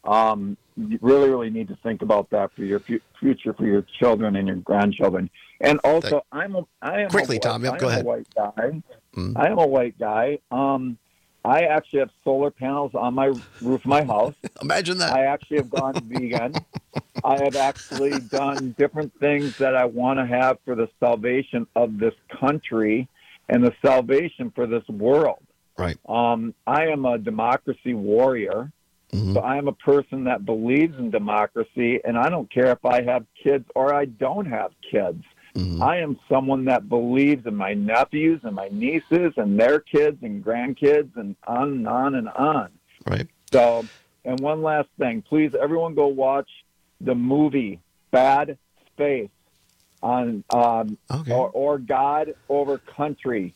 you really, really need to think about that for your future, for your children and your grandchildren. And also, I am a white guy. I am a white guy. I actually have solar panels on my roof of my house.
Imagine that.
I actually have gone vegan. I have actually done different things that I want to have for the salvation of this country and the salvation for this world.
Right.
I am a democracy warrior. So I am a person that believes in democracy, and I don't care if I have kids or I don't have kids. I am someone that believes in my nephews and my nieces and their kids and grandkids and on and on and on.
Right.
So, and one last thing, please, everyone go watch the movie Bad Space on or God Over Country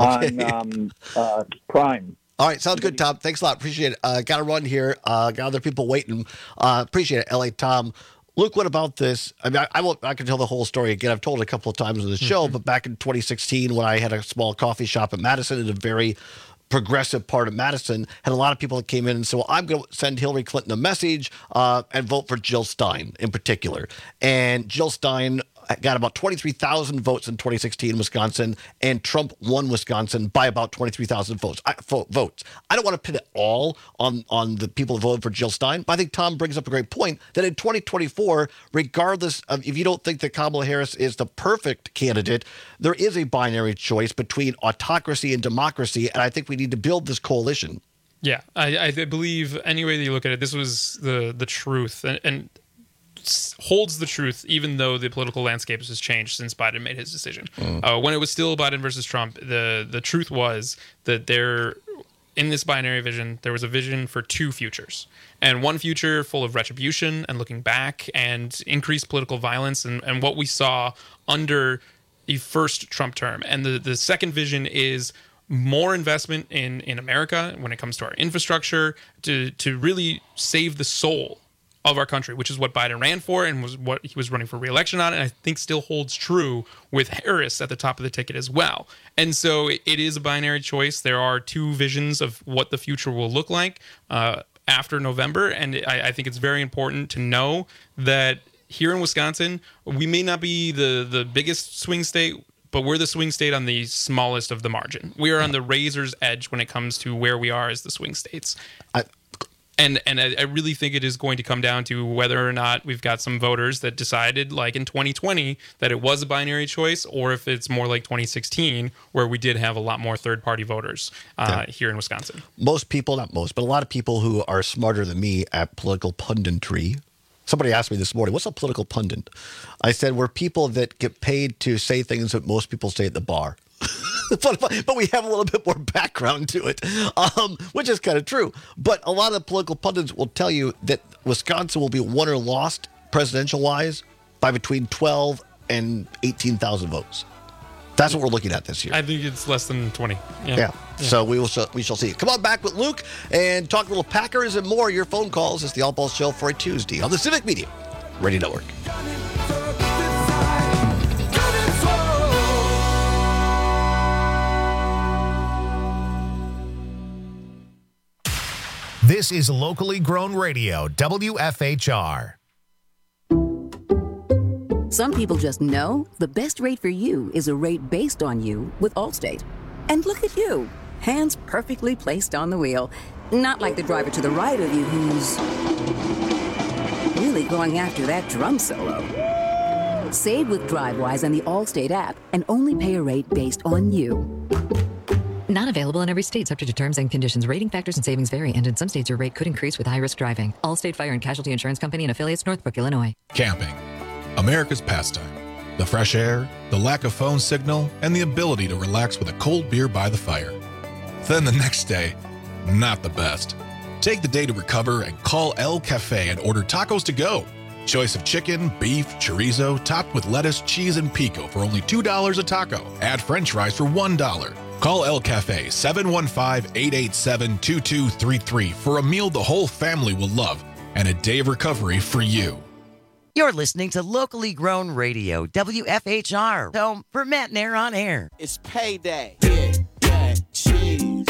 on Prime.
All right, sounds good, Tom. Thanks a lot. Appreciate it. Got to run here. Got other people waiting. Appreciate it, L.A. Tom. Luke, what about this? I mean, I can tell the whole story again. I've told it a couple of times on the show, but back in 2016, when I had a small coffee shop in Madison, in a very progressive part of Madison, had a lot of people that came in and said, well, I'm going to send Hillary Clinton a message and vote for Jill Stein in particular. And Jill Stein got about 23,000 votes in 2016 in Wisconsin, and Trump won Wisconsin by about 23,000 votes. I don't want to pin it all on the people who voted for Jill Stein, but I think Tom brings up a great point that in 2024, regardless of if you don't think that Kamala Harris is the perfect candidate, there is a binary choice between autocracy and democracy, and I think we need to build this coalition.
Yeah, I believe any way that you look at it, this was the truth, and holds the truth, even though the political landscape has changed since Biden made his decision. When it was still Biden versus Trump, the truth was that in this binary vision, there was a vision for two futures. And one future full of retribution and looking back and increased political violence and what we saw under the first Trump term. And the second vision is more investment in America when it comes to our infrastructure to really save the soul of our country, which is what Biden ran for and was what he was running for re-election on, and I think still holds true with Harris at the top of the ticket as well. And so it is a binary choice. There are two visions of what the future will look like after November, and I think it's very important to know that here in Wisconsin, we may not be the biggest swing state but we're the swing state on the smallest of the margin. We are on the razor's edge when it comes to where we are as the swing states. And I really think it is going to come down to whether or not we've got some voters that decided, like in 2020, that it was a binary choice, or if it's more like 2016, where we did have a lot more third-party voters here in Wisconsin.
Most people, not most, but a lot of people who are smarter than me at political punditry. Somebody asked me this morning, what's a political pundit? I said, we're people that get paid to say things that most people say at the bar. But we have a little bit more background to it, which is kind of true. But a lot of political pundits will tell you that Wisconsin will be won or lost presidential-wise by between 12 and 18,000 votes. That's what we're looking at this year.
I think it's less than 20.
Yeah. So we shall see. Come on back with Luke and talk a little Packers and more. Your phone calls. It's the All Balls Show for a Tuesday on the Civic Media Radio Network.
This is locally grown radio, WFHR.
Some people just know the best rate for you is a rate based on you with Allstate. And look at you, hands perfectly placed on the wheel. Not like the driver to the right of you who's really going after that drum solo. Save with DriveWise and the Allstate app and only pay a rate based on you.
Not available in every state, subject to terms and conditions. Rating factors and savings vary, and in some states your rate could increase with high-risk driving. Allstate Fire and Casualty Insurance Company and affiliates, Northbrook, Illinois.
Camping, America's pastime. The fresh air, the lack of phone signal, and the ability to relax with a cold beer by the fire. Then the next day, not the best. Take the day to recover and call El Cafe and order tacos to go. Choice of chicken, beef, chorizo, topped with lettuce, cheese, and pico for only $2 a taco. Add french fries for $1. Call El Cafe 715-887-2233 for a meal the whole family will love and a day of recovery for you.
You're listening to locally grown radio, WFHR, home for Matt Nair on air.
It's payday. Get that cheese.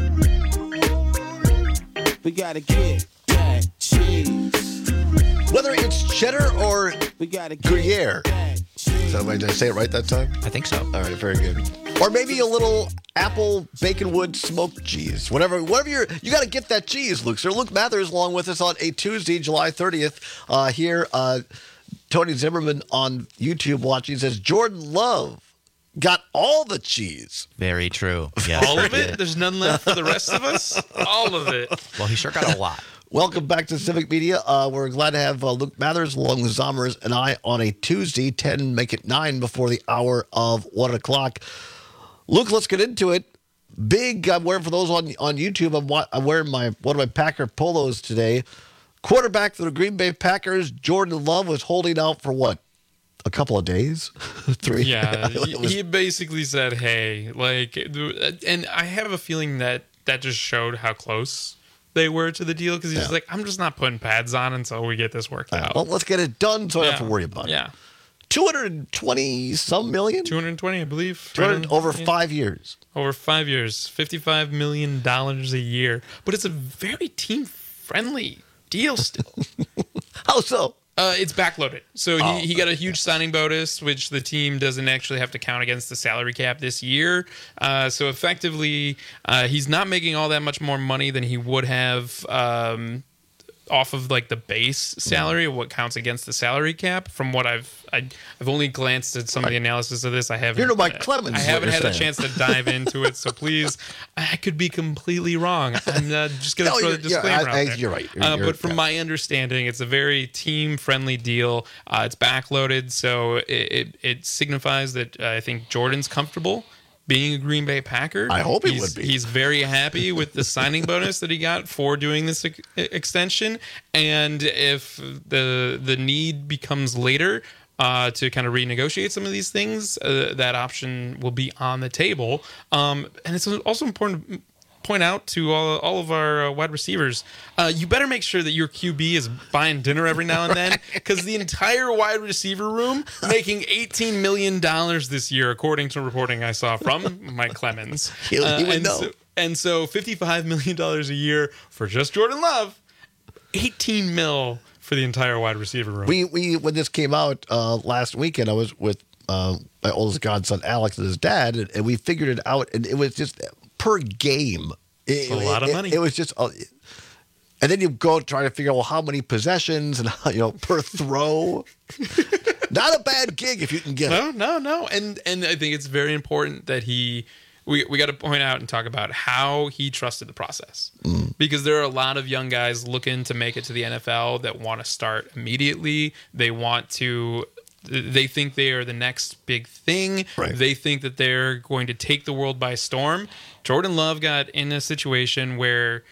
We gotta get that cheese.
Whether it's cheddar or Gruyere. So did I say it right that time?
I think so.
All right, very good. Or maybe a little apple baconwood smoked cheese. Whatever you got to get that cheese, Luke. So Luke Mathers along with us on a Tuesday, July 30th. Here, Tony Zimmerman on YouTube watching says Jordan Love got all the cheese.
Very true. Yes,
all of it? There's none left for the rest of us? All of it.
Well, he sure got a lot.
Welcome back to Civic Media. We're glad to have Luke Mathers along with Zommers and I on a Tuesday, 10, make it 9 before the hour of 1 o'clock. Luke, let's get into it. Big, I'm wearing, for those on YouTube, I'm wearing one of my Packer polos today. Quarterback for the Green Bay Packers, Jordan Love, was holding out for what? A couple of days? 3?
Yeah, he basically said, hey, and I have a feeling that just showed how close they were to the deal, because he's like, I'm just not putting pads on until we get this worked out.
Well, let's get it done so I don't have to worry about it.
Yeah.
220-some million?
220, I believe.
Over 5 years.
Over 5 years. $55 million a year. But it's a very team-friendly deal still.
How so?
It's backloaded. So he got a huge signing bonus, which the team doesn't actually have to count against the salary cap this year. So effectively, he's not making all that much more money than he would have off of like the base salary, what counts against the salary cap. From what I've only glanced at some of the analysis of this. I haven't.
You're no Mike Clemens.
I haven't had a chance to dive into it, so please, I could be completely wrong. I'm just going to throw the disclaimer out there.
You're right.
But from my understanding, it's a very team-friendly deal. It's backloaded, so it signifies that I think Jordan's comfortable being a Green Bay Packer.
I hope he would be.
He's very happy with the signing bonus that he got for doing this extension. And if the need becomes later to kind of renegotiate some of these things, that option will be on the table. And it's also important to point out to all of our wide receivers, you better make sure that your QB is buying dinner every now and then, because the entire wide receiver room making $18 million this year, according to reporting I saw from Mike Clemens.
He would know.
So $55 million a year for just Jordan Love, $18 million for the entire wide receiver room.
We when this came out last weekend, I was with my oldest godson Alex and his dad, and we figured it out, and it was just per game.
It's a lot of money.
It was just, and then you go try to figure out, well, how many possessions and per throw. Not a bad gig if you can get it.
No. And I think it's very important that we got to point out and talk about how he trusted the process. Because there are a lot of young guys looking to make it to the NFL that want to start immediately. They think they are the next big thing.
Right.
They think that they're going to take the world by storm. Jordan Love got in a situation where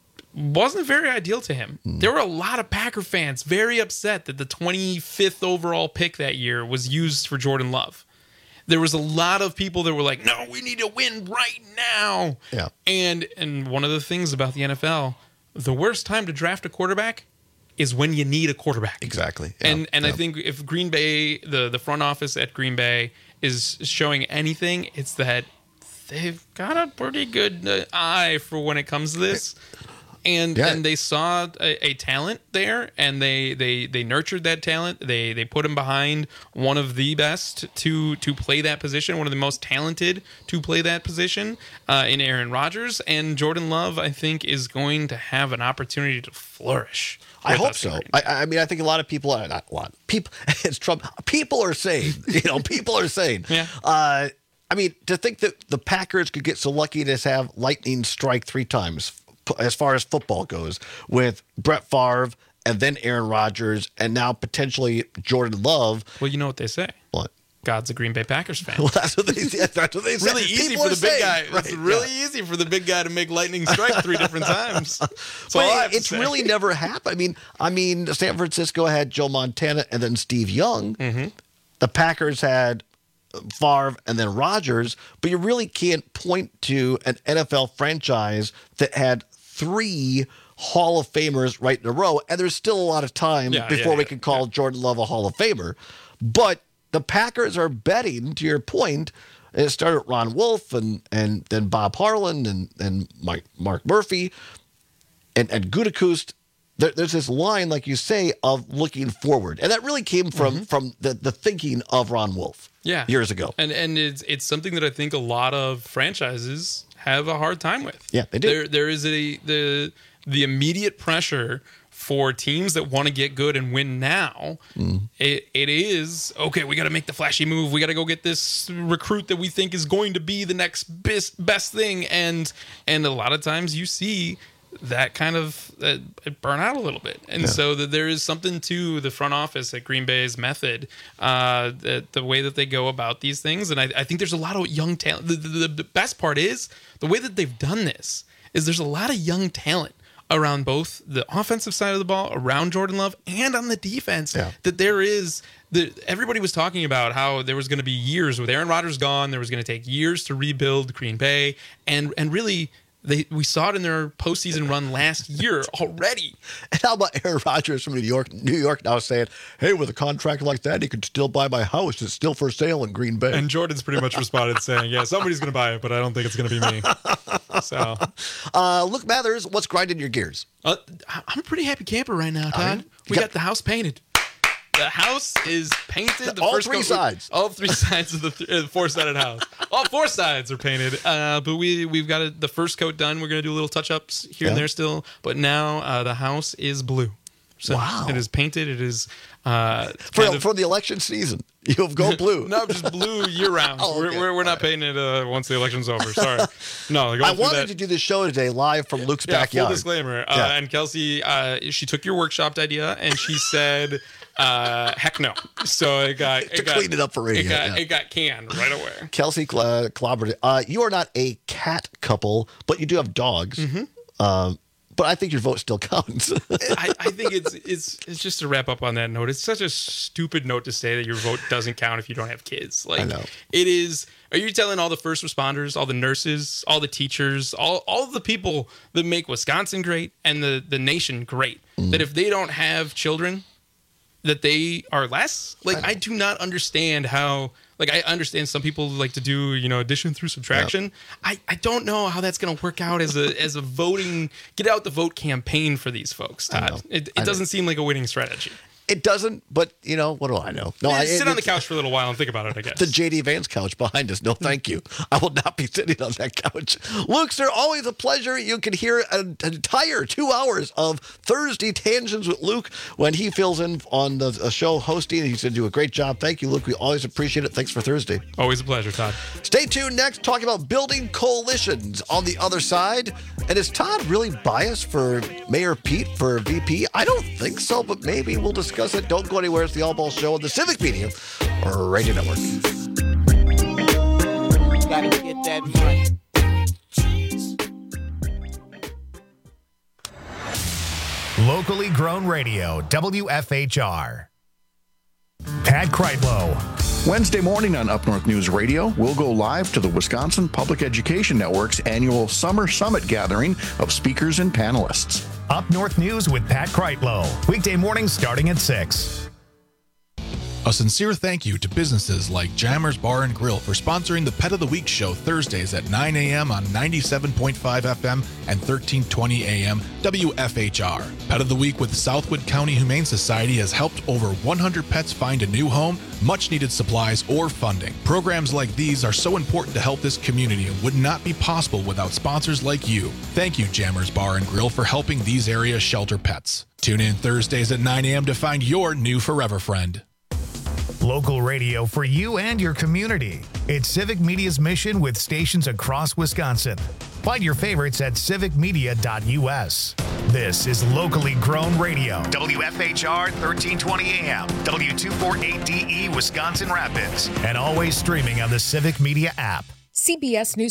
wasn't very ideal to him. There were a lot of Packer fans very upset that the 25th overall pick that year was used for Jordan Love. There was a lot of people that were like, no, we need to win right now.
Yeah.
And one of the things about the NFL, the worst time to draft a quarterback is when you need a quarterback.
Exactly.
And I think if Green Bay, the front office at Green Bay is showing anything, it's that they've got a pretty good eye for when it comes to this. And they saw a talent there, and they nurtured that talent. They put him behind one of the best to play that position, one of the most talented to play that position in Aaron Rodgers. And Jordan Love, I think, is going to have an opportunity to flourish.
I hope so. I mean, I think a lot of people are not a lot. People, it's Trump. People are saying, people are saying.
Yeah.
I mean, to think that the Packers could get so lucky to have lightning strike 3 times. As far as football goes, with Brett Favre and then Aaron Rodgers and now potentially Jordan Love.
Well, you know what they say.
What?
God's a Green Bay Packers fan.
Well, that's what they say. It's
really easy for the big guy. Right, it's really easy for the big guy to make lightning strike 3 different times.
But it's really never happened. I mean, San Francisco had Joe Montana and then Steve Young.
Mm-hmm.
The Packers had Favre and then Rodgers, but you really can't point to an NFL franchise that had 3 Hall of Famers right in a row, and there's still a lot of time before we can call Jordan Love a Hall of Famer. But the Packers are betting, to your point, and it started Ron Wolf and then Bob Harlan and Mark Murphy and Gutekunst. There's this line, like you say, of looking forward, and that really came from the thinking of Ron Wolf years ago.
And it's something that I think a lot of franchises have a hard time with.
Yeah, they do.
There is the immediate pressure for teams that want to get good and win now. It is, okay, we got to make the flashy move. We got to go get this recruit that we think is going to be the next best thing. And a lot of times you see that kind of burn out a little bit. And so that there is something to the front office at Green Bay's method, the way that they go about these things. And I think there's a lot of young talent. The best part is the way that they've done this is there's a lot of young talent around both the offensive side of the ball, around Jordan Love, and on the defense. That there is everybody was talking about how there was going to be years with Aaron Rodgers gone. There was going to take years to rebuild Green Bay, and really we saw it in their postseason run last year already.
And how about Aaron Rodgers from New York now saying, hey, with a contract like that, he could still buy my house. It's still for sale in Green Bay.
And Jordan's pretty much responded saying, yeah, somebody's going to buy it, but I don't think it's going to be me. So,
Luke Mathers, what's grinding your gears?
I'm a pretty happy camper right now, Todd. We got the house painted. The house is painted.
All 3 sides.
All 3 sides of the 4-sided house. All 4 sides are painted. But we've got the first coat done. We're going to do a little touch-ups here and there still. But now the house is blue. So
wow.
It is painted. It is...
for the election season. You'll go blue.
No, just blue year-round.
Okay.
We're not painting it once the election's over. Sorry. No,
I wanted to do this show today live from Luke's backyard.
Full disclaimer. And Kelsey, she took your workshopped idea and she said... heck no. So it got
clean it up for radio.
It got canned right away.
Kelsey collaborated. You are not a cat couple, but you do have dogs.
Mm-hmm.
But I think your vote still counts.
I think it's just to wrap up on that note. It's such a stupid note to say that your vote doesn't count if you don't have kids. Like,
I know.
It is. Are you telling all the first responders, all the nurses, all the teachers, all of the people that make Wisconsin great and the nation great, that if they don't have children, that they are less? Like, I do not understand how... Like, I understand some people like to do, addition through subtraction. Yep. I don't know how that's going to work out as a voting, get out the vote campaign for these folks, Todd. It doesn't seem like a winning strategy.
It doesn't, but, what do I know? No,
Sit on the couch for a little while and think about it, I guess.
The J.D. Vance couch behind us. No, thank you. I will not be sitting on that couch. Lukester, always a pleasure. You can hear an entire 2 hours of Thursday Tangents with Luke when he fills in on the show hosting. He's going to do a great job. Thank you, Luke. We always appreciate it. Thanks for Thursday.
Always a pleasure, Todd.
Stay tuned next, talking about building coalitions on the other side. And is Todd really biased for Mayor Pete for VP? I don't think so, but maybe we'll discuss it. Don't go anywhere. It's the All Ball Show on the Civic Media Radio Network.
Gotta get that money.
Locally grown radio, WFHR. Pat Kreitlow.
Wednesday morning on Up North News Radio, we'll go live to the Wisconsin Public Education Network's annual Summer Summit gathering of speakers and panelists.
Up North News with Pat Kreitlow. Weekday mornings starting at 6.
A sincere thank you to businesses like Jammers Bar and Grill for sponsoring the Pet of the Week show Thursdays at 9 a.m. on 97.5 FM and 1320 a.m. WFHR. Pet of the Week with Southwood County Humane Society has helped over 100 pets find a new home, much needed supplies, or funding. Programs like these are so important to help this community and would not be possible without sponsors like you. Thank you, Jammers Bar and Grill, for helping these areas shelter pets. Tune in Thursdays at 9 a.m. to find your new forever friend.
Local radio for you and your community. It's Civic Media's mission with stations across Wisconsin. Find your favorites at civicmedia.us. This is locally grown radio. WFHR 1320 AM, W248DE Wisconsin Rapids, and always streaming on the Civic Media app.
CBS News